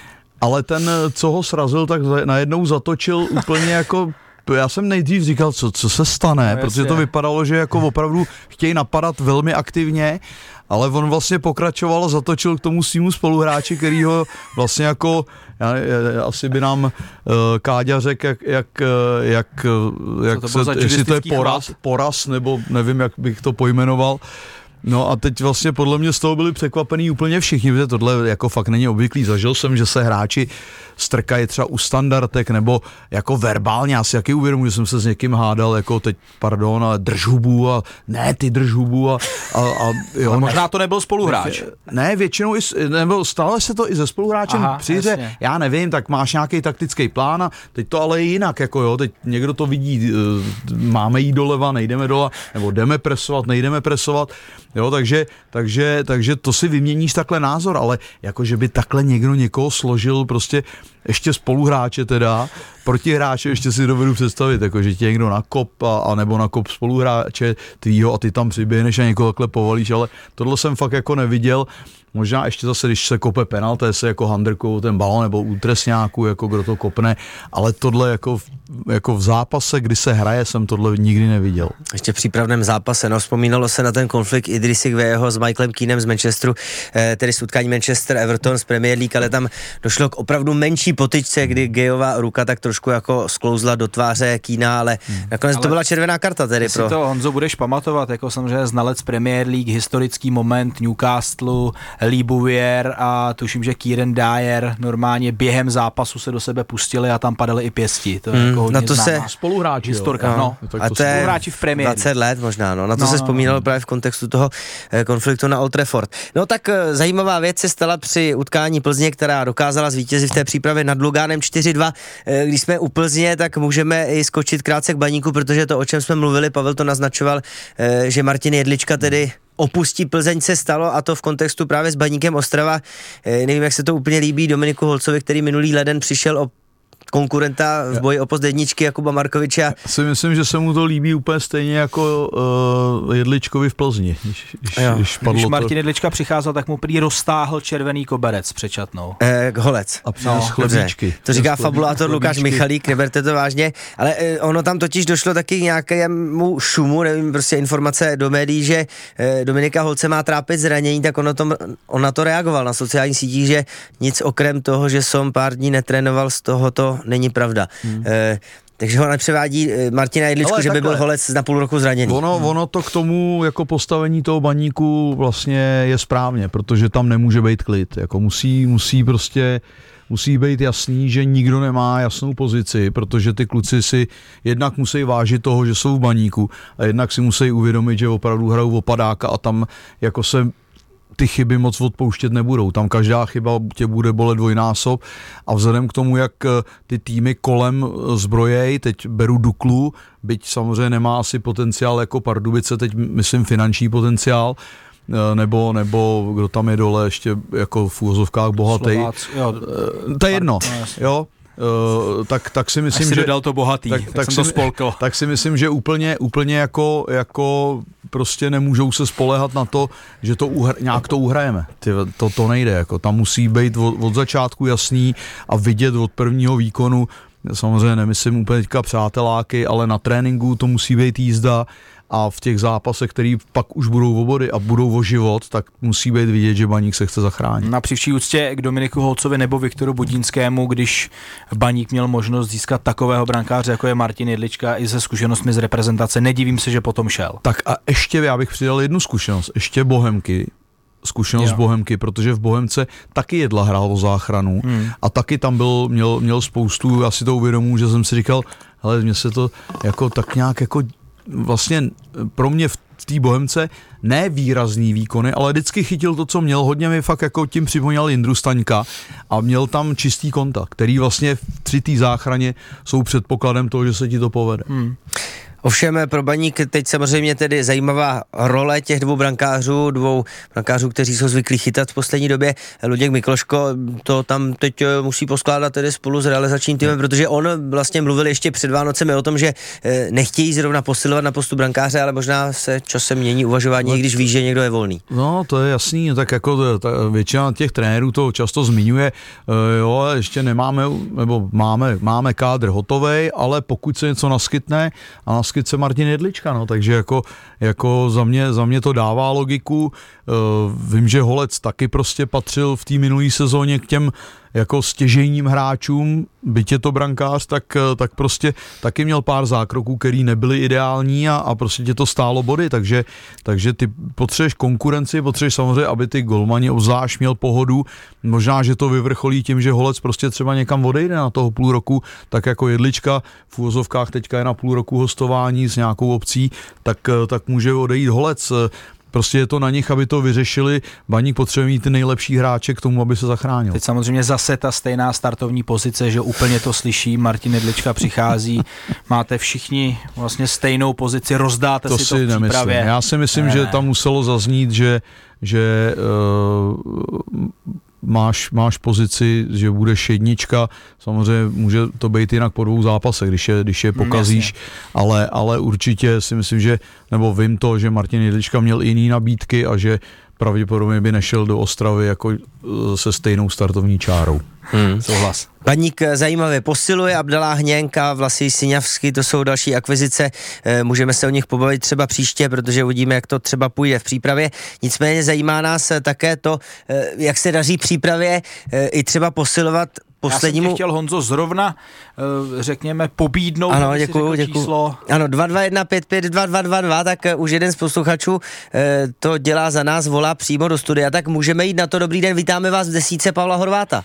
ale ten, co ho srazil, tak najednou zatočil úplně jako... Já jsem nejdřív říkal, co, co se stane, no, protože to vypadalo, že jako opravdu chtějí napadat velmi aktivně, ale on vlastně pokračoval a zatočil k tomu svýmu spoluhráči, který ho vlastně jako, já, já, asi by nám uh, Káďa řekl, jak, jak, jak, jak to se, jestli to je poraz, poraz, nebo nevím, jak bych to pojmenoval. No a teď vlastně podle mě z toho byli překvapený úplně všichni, protože tohle jako fakt není obvyklý. Zažil jsem, že se hráči strkají třeba u standardek nebo jako verbálně. Já si jaký uvědomuji, že jsem se s někým hádal, jako teď, pardon, ale drž hubu a ne, ty drž hubu a, a, a jo. Ale možná to nebyl spoluhráč. Ne, většinou, i, nebo stále se to i ze spoluhráčem přijde, já nevím, tak máš nějaký taktický plán a teď to ale je jinak, jako jo, teď někdo to vidí, máme jít doleva, nejdeme dole, nebo jdeme presovat, nejdeme presovat. Jo, takže, takže, takže to si vyměníš takhle názor, ale jako, že by takhle někdo někoho složil prostě ještě spoluhráče teda, protihráče ještě si dovedu představit, jako, že tě někdo nakop a, a nebo nakop spoluhráče tvýho a ty tam přiběhneš a někoho takhle povalíš, ale tohle jsem fakt jako neviděl. Možná ještě zase, když se kope penalté, se jako handrkou ten balon nebo u trestňáku, jako kdo to kopne, ale tohle jako, jako v zápase, kdy se hraje, jsem tohle nikdy neviděl. Ještě v přípravném zápase, no, vzpomínalo se na ten konflikt Idrisi Gueyeho s Michaelem Keenem z Manchesteru, eh, tedy z utkání Manchester-Everton z Premier League, ale tam došlo k opravdu menší potyčce, kdy Gueyova ruka tak trošku jako sklouzla do tváře Keena, ale hmm. nakonec ale to byla červená karta tedy pro... to, Honzo, budeš pamatovat, jako samozřejmě znalec Premier League, historický moment Newcastle, Lee Bouvier a tuším, že Kieran Dyer normálně během zápasu se do sebe pustili a tam padaly i pěsti. To je mm, jako hodně na to známá se spoluhráči, historka, no. no. no. A to je spoluhráči v Premier League. dvacet let možná, no. Na to no, se no, vzpomínalo no. právě v kontextu toho eh, konfliktu na Old Trafford. No tak eh, zajímavá věc se stala při utkání Plzně, která dokázala zvítězit v té přípravě nad Lugánem čtyři dva. Eh, když jsme u Plzně, tak můžeme i skočit krátce k Baníku, protože to, o čem jsme mluvili, Pavel to naznačoval, eh, že Martin Jedlička tedy opustí Plzeň se stalo a to v kontextu právě s Baníkem Ostrava. E, nevím, jak se to úplně líbí Dominiku Holcovi, který minulý leden přišel o konkurenta v boji o post jedničky Jakuba Markoviče. Já si myslím, že se mu to líbí úplně stejně jako uh, Jedličkovi v Plzni. Když, když, když, když Martin to... Jedlička přicházel, tak mu prý roztáhl červený koberec před čatnou. Eh, holec. A přines no, chlebíčky. To říká fabulátor Lukáš Michalík, neberte to vážně, ale eh, ono tam totiž došlo taky k nějakému šumu, nevím, prostě informace do médií, že eh, Dominika Holce má trápit zranění, tak on na, tom, on na to reagoval na sociálních sítích, že nic okrem toho, že jsem pár dní netrénoval, z tohoto není pravda. Hmm. E, takže ho nepřevádí Martina Jedličku, že by byl Holec na půl roku zraněný. Ono, ono to k tomu jako postavení toho Baníku vlastně je správně, protože tam nemůže být klid. Jako musí, musí prostě musí být jasný, že nikdo nemá jasnou pozici, protože ty kluci si jednak musí vážit toho, že jsou v Baníku a jednak si musí uvědomit, že opravdu hrajou opadáka a tam jako se ty chyby moc odpouštět nebudou. Tam každá chyba tě bude bolet dvojnásob a vzhledem k tomu, jak ty týmy kolem zbrojej, teď beru Duklu, byť samozřejmě nemá asi potenciál jako Pardubice, teď myslím finanční potenciál, nebo, nebo kdo tam je dole ještě jako v úvozovkách bohatý. To je jedno, jo. Uh, tak, tak si myslím, si že dodal to bohatý, tak, tak, tak jsem si, to spolkl. Tak si myslím, že úplně, úplně jako, jako prostě nemůžou se spoléhat na to, že to uhr, nějak to uhrajeme. Ty, to, to nejde, jako tam musí být od, od začátku jasný a vidět od prvního výkonu, samozřejmě nemyslím úplně teďka přáteláky, ale na tréninku to musí být jízda a v těch zápasech, který pak už budou o body a budou o život, tak musí být vidět, že Baník se chce zachránit. Na při vší úctě k Dominiku Holcovi nebo Viktoru Budínskému, když Baník měl možnost získat takového brankáře, jako je Martin Jedlička, i se zkušenostmi z reprezentace, nedivím se, že potom šel. Tak a ještě já bych přidal jednu zkušenost, ještě Bohemky, zkušenost jo. Bohemky, protože v Bohemce taky Jedla hrál o záchranu hmm. a taky tam byl, měl, měl spoustu, já si to uvědomuji, že jsem si říkal, hele, mně se to jako tak nějak jako vlastně pro mě v té Bohemce ne výrazný výkony, ale vždycky chytil to, co měl, hodně mi fakt jako tím připomněl Jindru Staňka a měl tam čistý kontakt, který vlastně při té záchraně jsou předpokladem toho, že se ti to povede. Hmm. Ovšem pro Baník teď samozřejmě tedy zajímavá role těch dvou brankářů, dvou brankářů, kteří jsou zvyklí chytat v poslední době. Luděk Mikloško to tam teď musí poskládat tedy spolu s realizačním týmem, protože on vlastně mluvil ještě před Vánocemi o tom, že nechtějí zrovna posilovat na postu brankáře, ale možná se časem mění uvažování, když ví, že někdo je volný. No, to je jasný, tak jako ta, většina těch trenérů to často zmiňuje, jo, ještě nemáme, nebo máme, máme kádr hotovej, ale pokud se něco naskytne a naskytne se Martin Jedlička, no, takže jako, jako za, mě, za mě to dává logiku. Uh, vím, že Holec taky prostě patřil v té minulé sezóně k těm jako stěžejním hráčům, byť je to brankář, tak, tak prostě taky měl pár zákroků, který nebyly ideální a, a prostě tě to stálo body, takže, takže ty potřebuješ konkurenci, potřebuješ samozřejmě, aby ty golmani obzvlášť měl pohodu, možná, že to vyvrcholí tím, že Holec prostě třeba někam odejde na toho půl roku, tak jako Jedlička v úvozovkách teďka je na půl roku hostování s nějakou obcí, tak, tak může odejít Holec. Prostě je to na nich, aby to vyřešili. Baník potřebuje mít ty nejlepší hráče k tomu, aby se zachránil. Teď samozřejmě zase ta stejná startovní pozice, že úplně to slyší, Martin Jedlička přichází, máte všichni vlastně stejnou pozici, rozdáte to si si to v přípravě. Já si myslím, ne, že tam muselo zaznít, že, že uh, máš, máš pozici, že budeš jednička, samozřejmě může to být jinak po dvou zápasech, když je, když je pokazíš, ale, ale určitě si myslím, že, nebo vím to, že Martin Jedlička měl jiný nabídky a že pravděpodobně by nešel do Ostravy jako se stejnou startovní čárou. Hmm. Souhlas. Baník zajímavě posiluje, Abdalá Hněnka, Vlasy Siňavský, to jsou další akvizice, můžeme se o nich pobavit třeba příště, protože uvidíme, jak to třeba půjde v přípravě. Nicméně zajímá nás také to, jak se daří přípravě i třeba posilovat poslednímu... Já jsem tě chtěl, Honzo, zrovna, řekněme, pobídnout. Ano, děkuju, děkuju. Číslo. Ano, dva dva jedna pět pět dva dva dva dva, tak už jeden z posluchačů to dělá za nás, volá přímo do studia, tak můžeme jít na to. Dobrý den, vítáme vás v desítce Pavla Horváta.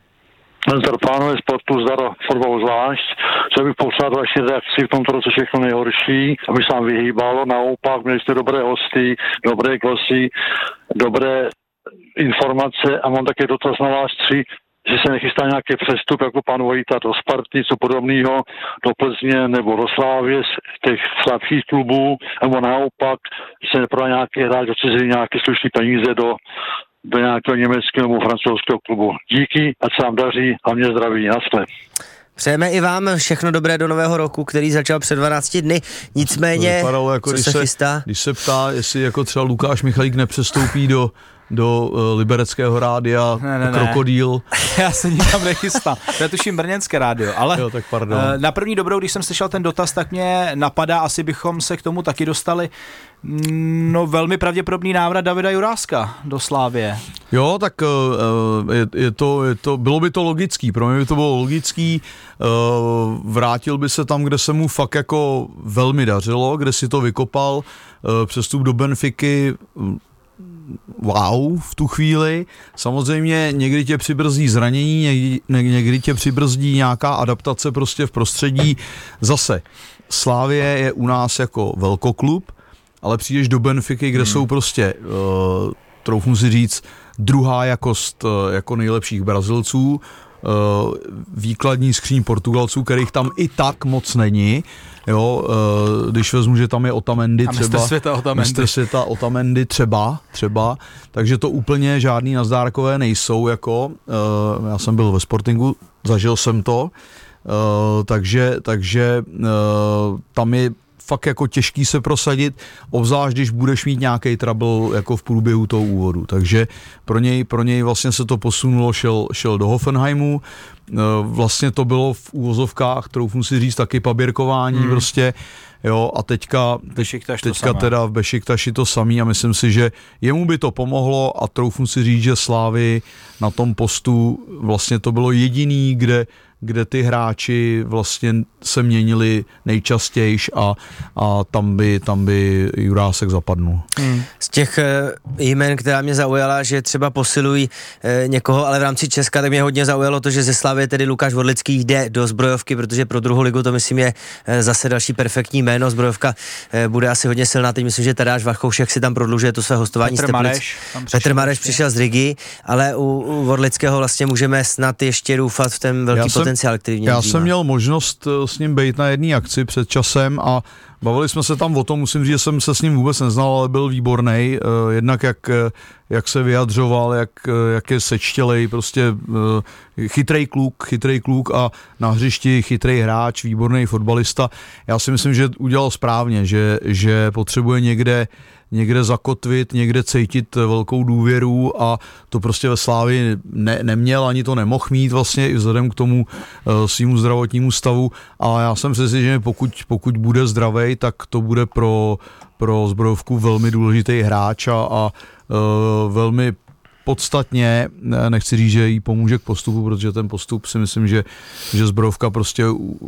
Zdar pánové, sport plus zdar, fotbal zvlášť. Chtěl bych popřát vaši reakci v tomto roce všechno nejhorší, aby se vám vyhýbalo. Naopak, měli jste dobré hosty, dobré klosy, dobré informace a mám také dotaz na vás tři, že se nechystá nějaký přestup jako pan Vojta do Sparty, co podobného, do Plzně nebo do Slávy z těch slabších klubů, nebo naopak, že se neprodá nějaký hráč, odcizí nějaké slušné peníze do do nějakého německého nebo francouzského klubu. Díky, ať se vám daří, hlavně zdraví, naschle. Přejeme i vám všechno dobré do nového roku, který začal před dvanácti dny, nicméně, vypadalo, jako co když se, se chystá? Když se ptá, jestli jako třeba Lukáš Michalík nepřestoupí do do uh, libereckého rádia ne, ne, Krokodýl. Ne. Já se nikam nechystám. To je tuším brněnské rádio, ale jo, tak pardon. Na první dobrou, když jsem slyšel ten dotaz, tak mě napadá, asi bychom se k tomu taky dostali, no velmi pravděpodobný návrat Davida Juráska do Slávie. Jo, tak uh, je, je to, je to, bylo by to logický, pro mě by to bylo logický, uh, vrátil by se tam, kde se mu fakt jako velmi dařilo, kde si to vykopal, uh, přestup do Benfiky, wow, v tu chvíli. Samozřejmě někdy tě přibrzdí zranění, někdy, někdy tě přibrzdí nějaká adaptace prostě v prostředí. Zase, Slavie je u nás jako velkoklub, ale přijdeš do Benfiky, kde hmm. jsou prostě, uh, troufnu si říct, druhá jakost uh, jako nejlepších Brazilců, uh, výkladní skříň Portugalců, kterých tam i tak moc není. Jo, uh, když vezmu, že tam je Otamendi třeba. A mistr světa Otamendi. Mistr světa Otamendi třeba, třeba. Takže to úplně žádný nazdárkové nejsou, jako. Uh, já jsem byl ve Sportingu, zažil jsem to. Uh, takže takže uh, tam je fakt jako těžký se prosadit, obzvlášť když budeš mít nějaký trouble jako v průběhu toho úvodu. Takže pro něj, pro něj vlastně se to posunulo, šel, šel do Hoffenheimu. Vlastně to bylo v úvozovkách, troufnu si říct, taky paběrkování hmm. prostě. Jo, a teďka, teď, teďka teda v Bešiktaši to samý a myslím si, že jemu by to pomohlo a troufnu si říct, že Slávy na tom postu vlastně to bylo jediný, kde, kde ty hráči vlastně se měnili nejčastějš a, a tam by, tam by Jurásek zapadnul. Hmm. Z těch uh, jmen, která mě zaujala, že třeba posilují uh, někoho, ale v rámci Česka, tak mě hodně zaujalo to, že ze Slavie tedy Lukáš Vodlický jde do Zbrojovky, protože pro druhou ligu to myslím je uh, zase další perfektní jméno. Zbrojovka uh, bude asi hodně silná, teď myslím, že Tadáš Vachoušek si tam prodlužuje to své hostování. Petr Mareš, Petr Mareš přišel z Rigi, ale u, u Vodlického vlastně můžeme snad ještě doufat v ten velký já potenciál, jsem, který v něm Já bývá. jsem měl možnost s ním být na jedné akci před časem a bavili jsme se tam o tom, musím říct, že jsem se s ním vůbec neznal, ale byl výborný, jednak jak, jak se vyjadřoval, jak, jak je sečtělej, prostě chytrej kluk, chytrej kluk a na hřišti chytrej hráč, výborný fotbalista. Já si myslím, že udělal správně, že, že potřebuje někde někde zakotvit, někde cítit velkou důvěru a to prostě ve Slávii ne, neměl, ani to nemohl mít vlastně i vzhledem k tomu uh, svýmu zdravotnímu stavu a já jsem přesvědčen, že pokud, pokud bude zdravej, tak to bude pro, pro Zbrojovku velmi důležitý hráč a, a uh, velmi podstatně, nechci říct, že jí pomůže k postupu, protože ten postup si myslím, že, že Zbrojovka prostě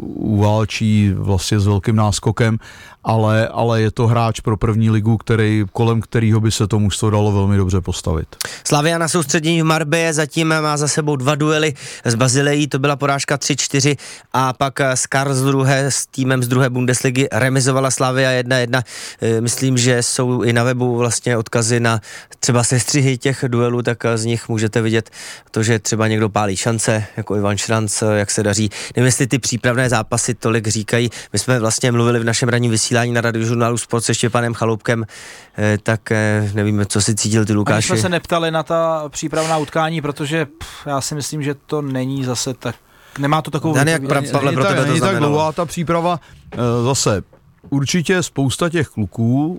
uválčí vlastně s velkým náskokem, ale, ale je to hráč pro první ligu, který, kolem kterého by se to mužstvo dalo velmi dobře postavit. Slavia na soustředění v Marbelle zatím má za sebou dva duely s Bazilejí, to byla porážka tři čtyři a pak s Karlsruhe s týmem z druhé Bundesligy remizovala Slavia jedna jedna. Myslím, že jsou i na webu vlastně odkazy na třeba sestřihy těch duelů, tak z nich můžete vidět to, že třeba někdo pálí šance, jako Ivan Šranc, jak se daří. Nevím, jestli ty přípravné zápasy tolik říkají. My jsme vlastně mluvili v našem ranním vysílání na Radiožurnálu Sport se Štěpanem Chaloupkem, tak nevíme, co si cítil ty, Lukáši. Ani jsme se neptali na ta přípravná utkání, protože pff, já si myslím, že to není zase tak, nemá to takovou... Dani, jak pra, Pavle, pro tebe to znamenalo. Není tak dlouhá ta příprava, zase určitě spousta těch kluků,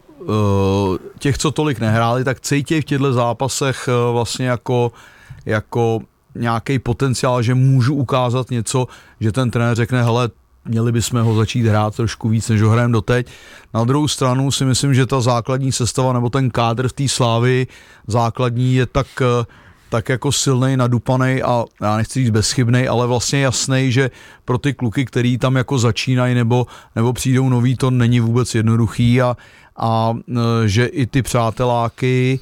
těch, co tolik nehráli, tak cítí v těchto zápasech vlastně jako, jako nějaký potenciál, že můžu ukázat něco, že ten trenér řekne, hele, měli bychom ho začít hrát trošku víc, než ho hrajeme doteď. Na druhou stranu si myslím, že ta základní sestava nebo ten kádr v té Slávii základní je tak, tak jako silnej, nadupanej a já nechci říct bezchybnej, ale vlastně jasnej, že pro ty kluky, který tam jako začínají nebo, nebo přijdou noví, to není vůbec jednoduchý a, a že i ty přáteláky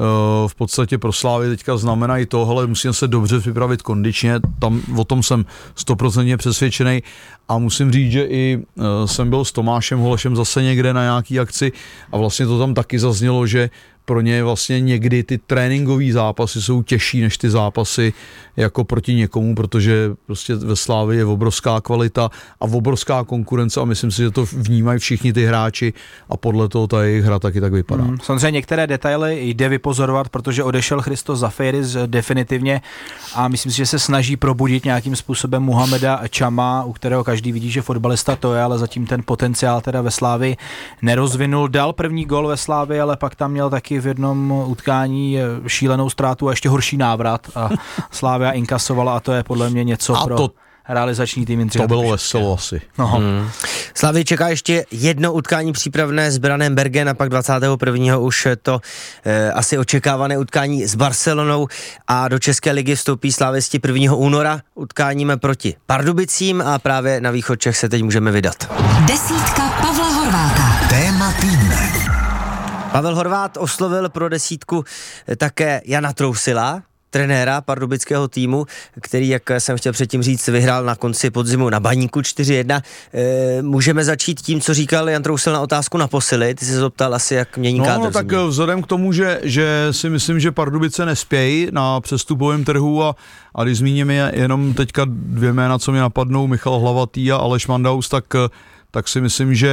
v podstatě pro Slávy teďka znamenají to, hele, musím se dobře připravit kondičně, tam o tom jsem stoprocentně přesvědčený a musím říct, že i jsem byl s Tomášem Holešem zase někde na nějaký akci a vlastně to tam taky zaznělo, že pro ně vlastně někdy ty tréninkové zápasy jsou těžší než ty zápasy jako proti někomu, protože prostě ve Slávii je obrovská kvalita a obrovská konkurence a myslím si, že to vnímají všichni ty hráči a podle toho ta jejich hra taky tak vypadá. Hmm, samozřejmě některé detaily jde vypozorovat, protože odešel Christos Zafiris definitivně a myslím si, že se snaží probudit nějakým způsobem Muhameda Chama, u kterého každý vidí, že fotbalista to je, ale zatím ten potenciál teda ve Slávii nerozvinul. Dal první gól ve Slávii, ale pak tam měl taky v jednom utkání šílenou ztrátu a ještě horší návrat a Slavia inkasovala a to je podle mě něco a pro to, realizační tým Jindřicha. To bylo veselo asi. No. Hmm. Slavii čeká ještě jedno utkání přípravné s Branem Bergen a pak dvacátého prvního už to eh, asi očekávané utkání s Barcelonou a do České ligy vstoupí slavisti prvního února utkáním proti Pardubicím a právě na východ Čech se teď můžeme vydat. Desítka Pavla Horváta. Téma týdne. Pavel Horvát oslovil pro desítku také Jana Trousila, trenéra pardubického týmu, který, jak jsem chtěl předtím říct, vyhrál na konci podzimu na Baníku čtyři jedna. E, můžeme začít tím, co říkal Jan Trousil na otázku na posily. Ty jsi se zeptal asi, jak mění no, kádr. No tak změ. Vzhledem k tomu, že, že si myslím, že Pardubice nespějí na přestupovém trhu a, a když zmíním je jenom teďka dvě jména, co mi napadnou, Michal Hlavatý a Aleš Mandaus, tak, tak si myslím, že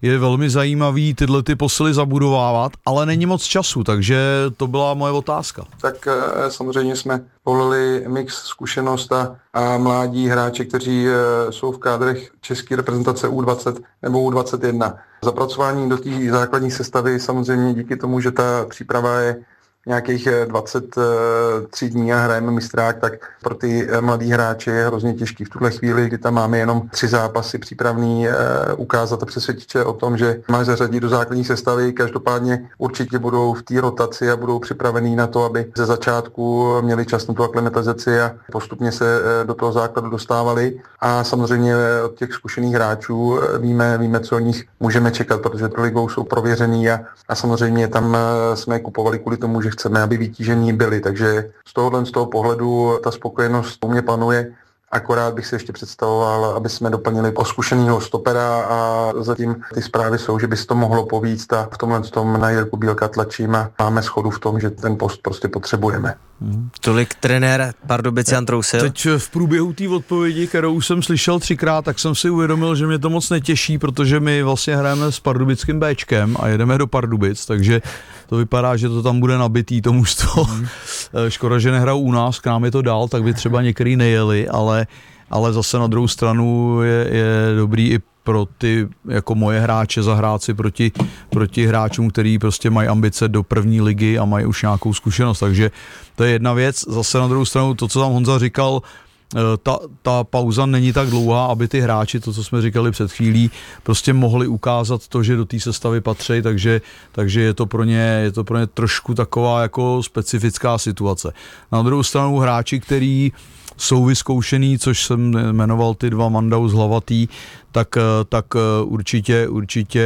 je velmi zajímavý tyhle ty posily zabudovávat, ale není moc času, takže to byla moje otázka. Tak samozřejmě jsme volili mix zkušenost a, a mládí hráči, kteří jsou v kádrech české reprezentace U dvacet nebo U dvacet jedna. Zapracování do té základní sestavy samozřejmě díky tomu, že ta příprava je nějakých dvacet tři dní a hrajeme mistrák, tak pro ty mladý hráče je hrozně těžký v tuhle chvíli, kdy tam máme jenom tři zápasy přípravný, ukázat a přesvědčit o tom, že máš zařadit do základní sestavy. Každopádně určitě budou v té rotaci a budou připravení na to, aby ze začátku měli čas na tu aklimatizaci a postupně se do toho základu dostávali. A samozřejmě od těch zkušených hráčů víme, víme co od nich můžeme čekat, protože pro ligou jsou prověřený a, a samozřejmě tam jsme kupovali kvůli tomu, že chceme, aby vytížení byli, takže z tohohle z toho pohledu ta spokojenost u mě panuje. Akorát bych si ještě představoval, aby jsme doplnili o zkušenýho stopera a zatím ty zprávy jsou, že by se to mohlo povíct a v tomhle tom na Jirku Bílka tlačím a máme shodu v tom, že ten post prostě potřebujeme. Hmm. Tolik trenér Pardubic Jan Trousil. Teď v průběhu té odpovědi, kterou jsem slyšel třikrát, tak jsem si uvědomil, že mě to moc netěší, protože my vlastně hrajeme s pardubickým Béčkem a jedeme do Pardubic, takže to vypadá, že to tam bude nabitý to mužstvo. Hmm. Škoda, že nehrajou u nás, k nám je to dál, tak by třeba některý nejeli, ale, ale zase na druhou stranu je, je dobrý i pro ty, jako moje hráče, zahrát si proti, proti hráčům, který prostě mají ambice do první ligy a mají už nějakou zkušenost, takže to je jedna věc. Zase na druhou stranu to, co tam Honza říkal, ta, ta pauza není tak dlouhá, aby ty hráči, to, co jsme říkali před chvílí, prostě mohli ukázat to, že do té sestavy patří, takže, takže je to pro ně, je to pro ně trošku taková jako specifická situace. Na druhou stranu hráči, který jsou vyzkoušený, což jsem jmenoval ty dva Mandau z Hlavatý, tak, tak určitě, určitě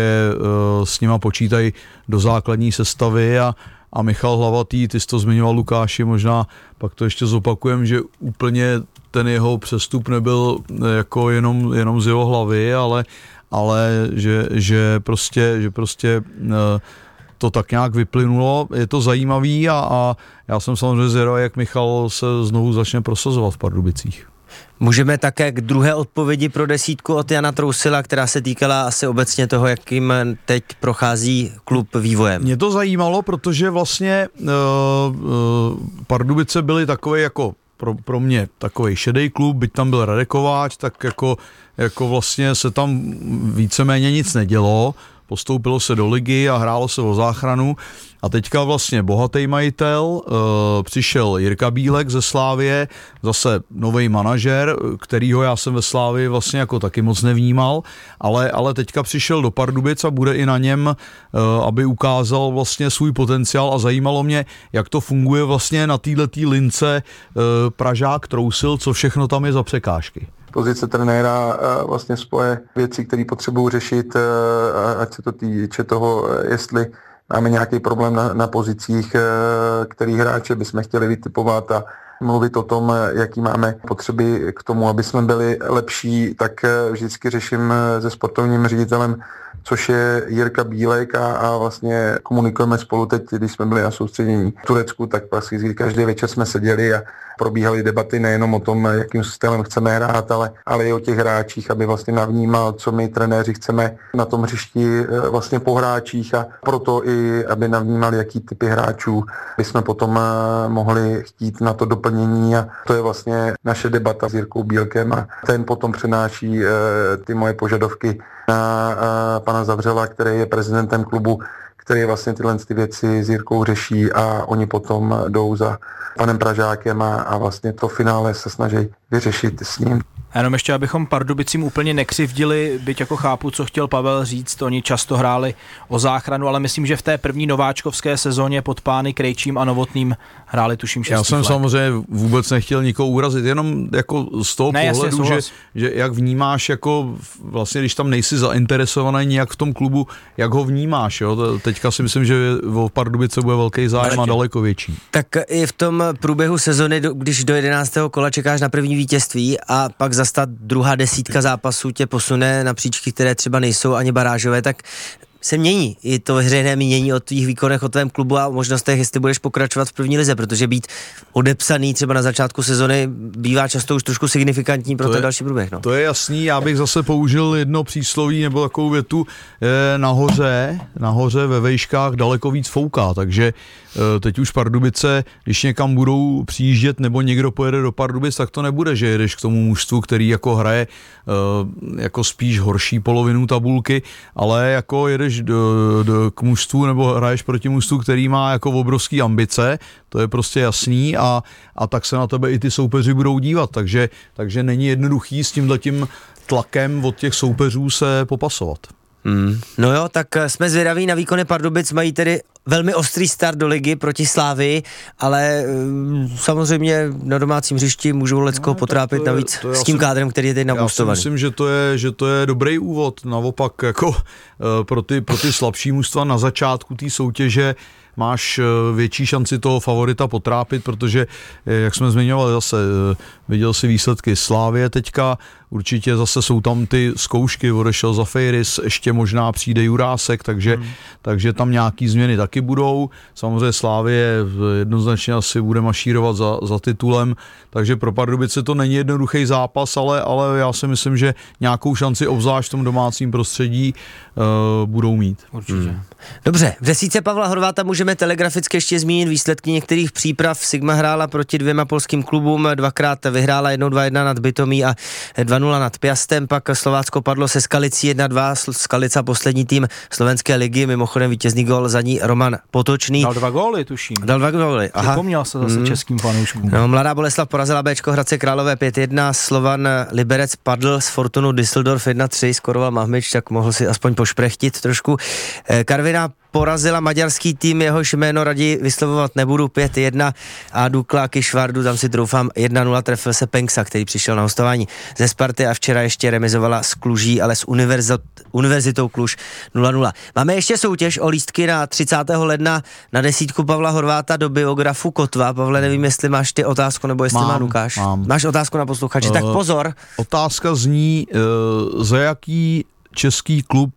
s nima počítají do základní sestavy a, a Michal Hlavatý, ty jsi to zmiňoval Lukáši, možná pak to ještě zopakujem, že úplně ten jeho přestup nebyl jako jenom, jenom z jeho hlavy, ale, ale že, že prostě, že prostě to tak nějak vyplynulo, je to zajímavý a, a já jsem samozřejmě zvědavý, jak Michal se znovu začne prosazovat v Pardubicích. Můžeme také k druhé odpovědi pro desítku od Jana Trousila, která se týkala asi obecně toho, jakým teď prochází klub vývojem. Mě to zajímalo, protože vlastně uh, uh, Pardubice byly takové jako pro, pro mě takovej šedej klub, byť tam byl Radek Kováč, tak jako, jako vlastně se tam víceméně nic nedělo. Postoupilo se do ligy a hrálo se o záchranu a teďka vlastně bohatý majitel, e, přišel Jirka Bílek ze Slávie, zase nový manažer, kterýho já jsem ve Slávii vlastně jako taky moc nevnímal, ale, ale teďka přišel do Pardubic a bude i na něm, e, aby ukázal vlastně svůj potenciál a zajímalo mě, jak to funguje vlastně na této lince e, Pražák Trousil, co všechno tam je za překážky. Pozice trenéra vlastně spoje věcí, které potřebují řešit, ať se to týče toho, jestli máme nějaký problém na, na pozicích, který hráče bychom chtěli vytipovat a mluvit o tom, jaký máme potřeby k tomu, aby jsme byli lepší, tak vždycky řeším se sportovním ředitelem, což je Jirka Bílek a, a vlastně komunikujeme spolu teď, když jsme byli na soustředění v Turecku, tak vlastně každý večer jsme seděli a probíhaly debaty nejenom o tom, jakým stylem chceme hrát, ale, ale i o těch hráčích, aby vlastně navnímal, co my trenéři chceme na tom hřišti vlastně po hráčích a proto i, aby navnímali, jaký typy hráčů bychom potom mohli chtít na to doplnění a to je vlastně naše debata s Jirkou Bílkem a ten potom přenáší ty moje požadavky na pana Zavřela, který je prezidentem klubu, který vlastně tyhle ty věci s Jirkou řeší a oni potom jdou za panem Pražákem a, a vlastně to finále se snaží vyřešit s ním. A jenom ještě, abychom Pardubicím úplně nekřivdili, byť jako chápu, co chtěl Pavel říct, oni často hráli o záchranu, ale myslím, že v té první nováčkovské sezóně pod pány Krejčím a Novotným hráli tuším šestý. Já jsem let. Samozřejmě vůbec nechtěl nikoho urazit, jenom jako z toho ne, pohledu, jasně, že, že jak vnímáš, jako vlastně, když tam nejsi zainteresovaný nějak v tom klubu, jak ho vnímáš, jo? Teďka si myslím, že v Pardubice bude velký zájem a daleko větší. Tak i v tom průběhu sezony, když do jedenáctého kola čekáš na první vítězství a pak zase ta druhá desítka zápasů tě posune na příčky, které třeba nejsou ani barážové, tak se mění i to veřejné mínění o tvých výkonech, o tvém klubu a o možnostech, jestli budeš pokračovat v první lize, protože být odepsaný třeba na začátku sezony bývá často už trošku signifikantní pro ten další průběh. No. To je jasný, já bych zase použil jedno přísloví nebo takovou větu, e, nahoře, nahoře ve vejškách daleko víc fouká, takže e, teď už Pardubice, když někam budou přijíždět nebo někdo pojede do Pardubic, tak to nebude, že jedeš k tomu mužstvu, který jako hraje e, jako spíš horší polovinu tabulky, ale jako jedeš do, do, k mužstvu nebo hraješ proti mužstvu, který má jako obrovský ambice, to je prostě jasný a, a tak se na tebe i ty soupeři budou dívat, takže, takže není jednoduchý s tímhletím tlakem od těch soupeřů se popasovat. Hmm. No jo, tak jsme zvědaví na výkony Pardubic, mají tedy velmi ostrý start do ligy proti Slávii, ale um, samozřejmě na domácím hřišti můžou lecko no, potrápit je, navíc s tím kádrem, který je teď nabustovaný. Já si myslím, že to je, že to je dobrý úvod, naopak jako uh, pro ty, pro ty slabší mužstva na začátku té soutěže máš větší šanci toho favorita potrápit, protože, jak jsme zmiňovali zase, viděl si výsledky Slávie teďka, určitě zase jsou tam ty zkoušky, odešel Zafeiris, ještě možná přijde Jurásek, takže, hmm. takže tam nějaký změny taky budou. Samozřejmě Slávie jednoznačně asi bude mašírovat za, za titulem, takže pro Pardubice to není jednoduchý zápas, ale, ale já si myslím, že nějakou šanci obzvlášť v tom domácím prostředí uh, budou mít. Určitě. Hmm. Dobře, v desítce Pavla Horváta můžeme telegraficky ještě zmínit výsledky některých příprav. Sigma hrála proti dvěma polským klubům, dvakrát vyhrála jednou dva jedna nad Bytomí a dva nula nad Piastem, pak Slovácko padlo se Skalicí jedna dva, Skalica poslední tým slovenské ligy, mimochodem vítězný gól za ní Roman Potočný. Dal dva góly, tuším. Dal dva góly, aha. Připomněl se zase mm. českým fanouškům. No, Mladá Boleslav porazila Béčko Hradce Králové pět jedna, Slovan Liberec padl s Fortunou Düsseldorf jedna tři, skoroval Mahmič, tak mohl si aspoň pošprechtit trošku. Karviná porazila maďarský tým, jehož jméno raději vyslovovat nebudu, pět jedna a Dukla Kyšvardu, tam si troufám jedna nula, trefil se Penksa, který přišel na hostování ze Sparty a včera ještě remizovala s Kluží, ale s univerzit, Univerzitou Kluž nula nula. Máme ještě soutěž o lístky na třicátého ledna na desítku Pavla Horváta do biografu Kotva. Pavle, nevím, jestli máš ty otázku, nebo jestli mám, má Lukáš. Mám. Máš otázku na posluchače, uh, tak pozor. Otázka zní, uh, za jaký český klub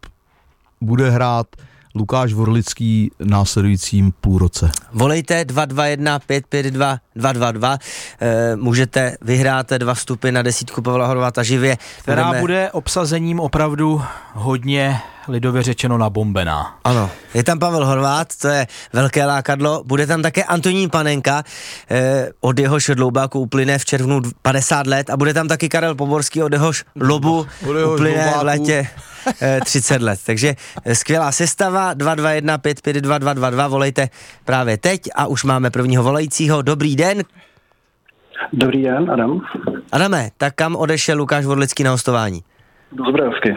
bude hrát Lukáš Vorlický v následujícím půlroce. Volejte dva dva jedna pět pět dva dva dva dva, e, můžete vyhrát dva vstupy na desítku Pavla Horváta živě. Která Budeme... bude obsazením opravdu hodně lidově řečeno nabombená. Ano, je tam Pavel Horvát, to je velké lákadlo, bude tam také Antonín Panenka, eh, od jehož dloubáku uplyne v červnu padesát let a bude tam taky Karel Poborský, od jehož lobu uplyne v létě eh, třicet let. Takže eh, skvělá sestava, dva dva jedna pět pět dva dva dva dva, volejte právě teď a už máme prvního volajícího. Dobrý den. Dobrý den, Adam. Adame, tak kam odešel Lukáš Vorlický na hostování? Do Zbrojovky.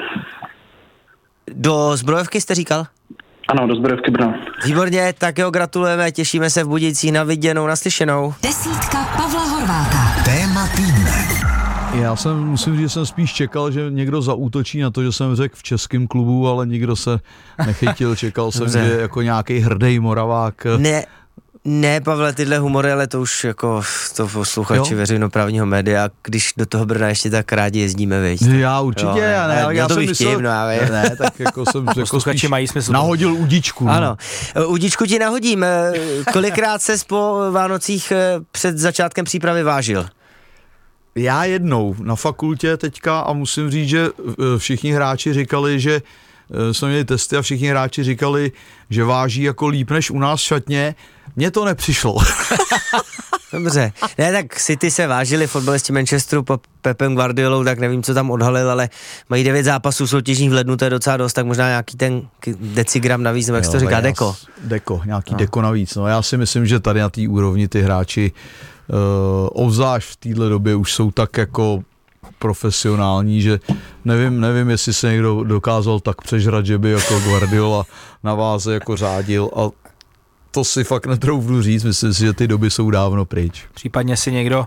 Do Zbrojovky jste říkal? Ano, do Zbrojovky Brno. Výborně, tak jo, gratulujeme, těšíme se v Budějcích na viděnou, naslyšenou. Desítka Pavla Horváta. Téma týdne. Já jsem, musím říct, že jsem spíš čekal, že někdo zaútočí na to, že jsem řekl v českém klubu, ale nikdo se nechytil, čekal jsem, že jako nějaký hrdý Moravák. Ne. Ne, Pavle, tyhle humory, ale to už jako to posluchači veřejnoprávního média, když do toho Brna ještě tak rádi jezdíme, veď. Já určitě, jo, ne, ne, ale já to jsem myslel, vtip, no, ne, ne, tak jako jsem jako spíš mají smysl. Nahodil udičku. No. Ano, udičku ti nahodím. Kolikrát ses po Vánocích před začátkem přípravy vážil? Já jednou na fakultě teďka a musím říct, že všichni hráči říkali, že jsme měli testy a všichni hráči říkali, že váží jako líp než u nás v šatně. Mně to nepřišlo. Dobře. Ne, tak City se vážili, fotbalisti Manchesteru po Pepem Guardiolou, tak nevím, co tam odhalil, ale mají devět zápasů soutěžních v lednu, to je docela dost, tak možná nějaký ten decigram navíc, nebo jak se to říká, deko. Deko, nějaký no. deko navíc. No, já si myslím, že tady na té úrovni ty hráči, uh, obzvlášť v téhle době, už jsou tak jako profesionální, že nevím, nevím, jestli se někdo dokázal tak přežrat, že by jako Guardiola na váze jako řádil a to si fakt netroufnu říct, myslím si, že ty doby jsou dávno pryč. Případně si někdo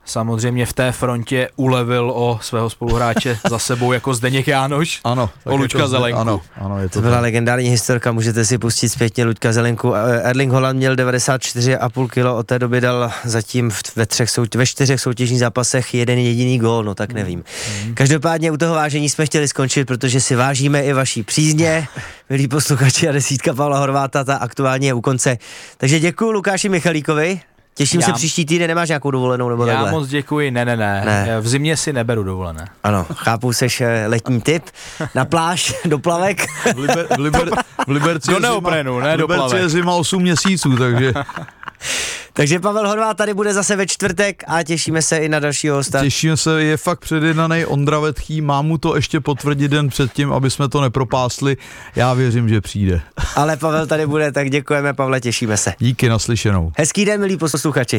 samozřejmě v té frontě ulevil o svého spoluhráče za sebou jako Zdeněk Jánoš. Ano. O Luďka Zelenku. Ano, ano, je to, to byla tak. legendární historka, můžete si pustit zpětně Luďka Zelenku. Erling Haaland měl devadesát čtyři celá pět kilo, od té doby dal zatím ve, třech soutě- ve čtyřech soutěžních zápasech jeden jediný gól, no tak nevím. Mm. Každopádně u toho vážení jsme chtěli skončit, protože si vážíme i vaší přízně, milí posluchači, a desítka Pavla Horváta, ta aktuálně je u konce. Takže děkuji Lukáši Michalíkovi. Těším já, se příští týden, nemáš nějakou dovolenou nebo já takhle? Já moc děkuji, ne, ne, ne, ne. V zimě si neberu dovolené. Ano, chápu, seš letní typ, na pláž, do plavek. V, Liber, v, Liber, v Liberci do neoprenu, ne do plavek. V Liberci je zima osm měsíců, takže... Takže Pavel Horváth tady bude zase ve čtvrtek a těšíme se i na dalšího hosta. Těšíme se, je fakt předjednaný Ondra Vetchý, mám mu to ještě potvrdit den předtím, aby jsme to nepropásli. Já věřím, že přijde. Ale Pavel tady bude, tak děkujeme, Pavle, těšíme se. Díky, naslyšenou. Hezký den, milí posluchači.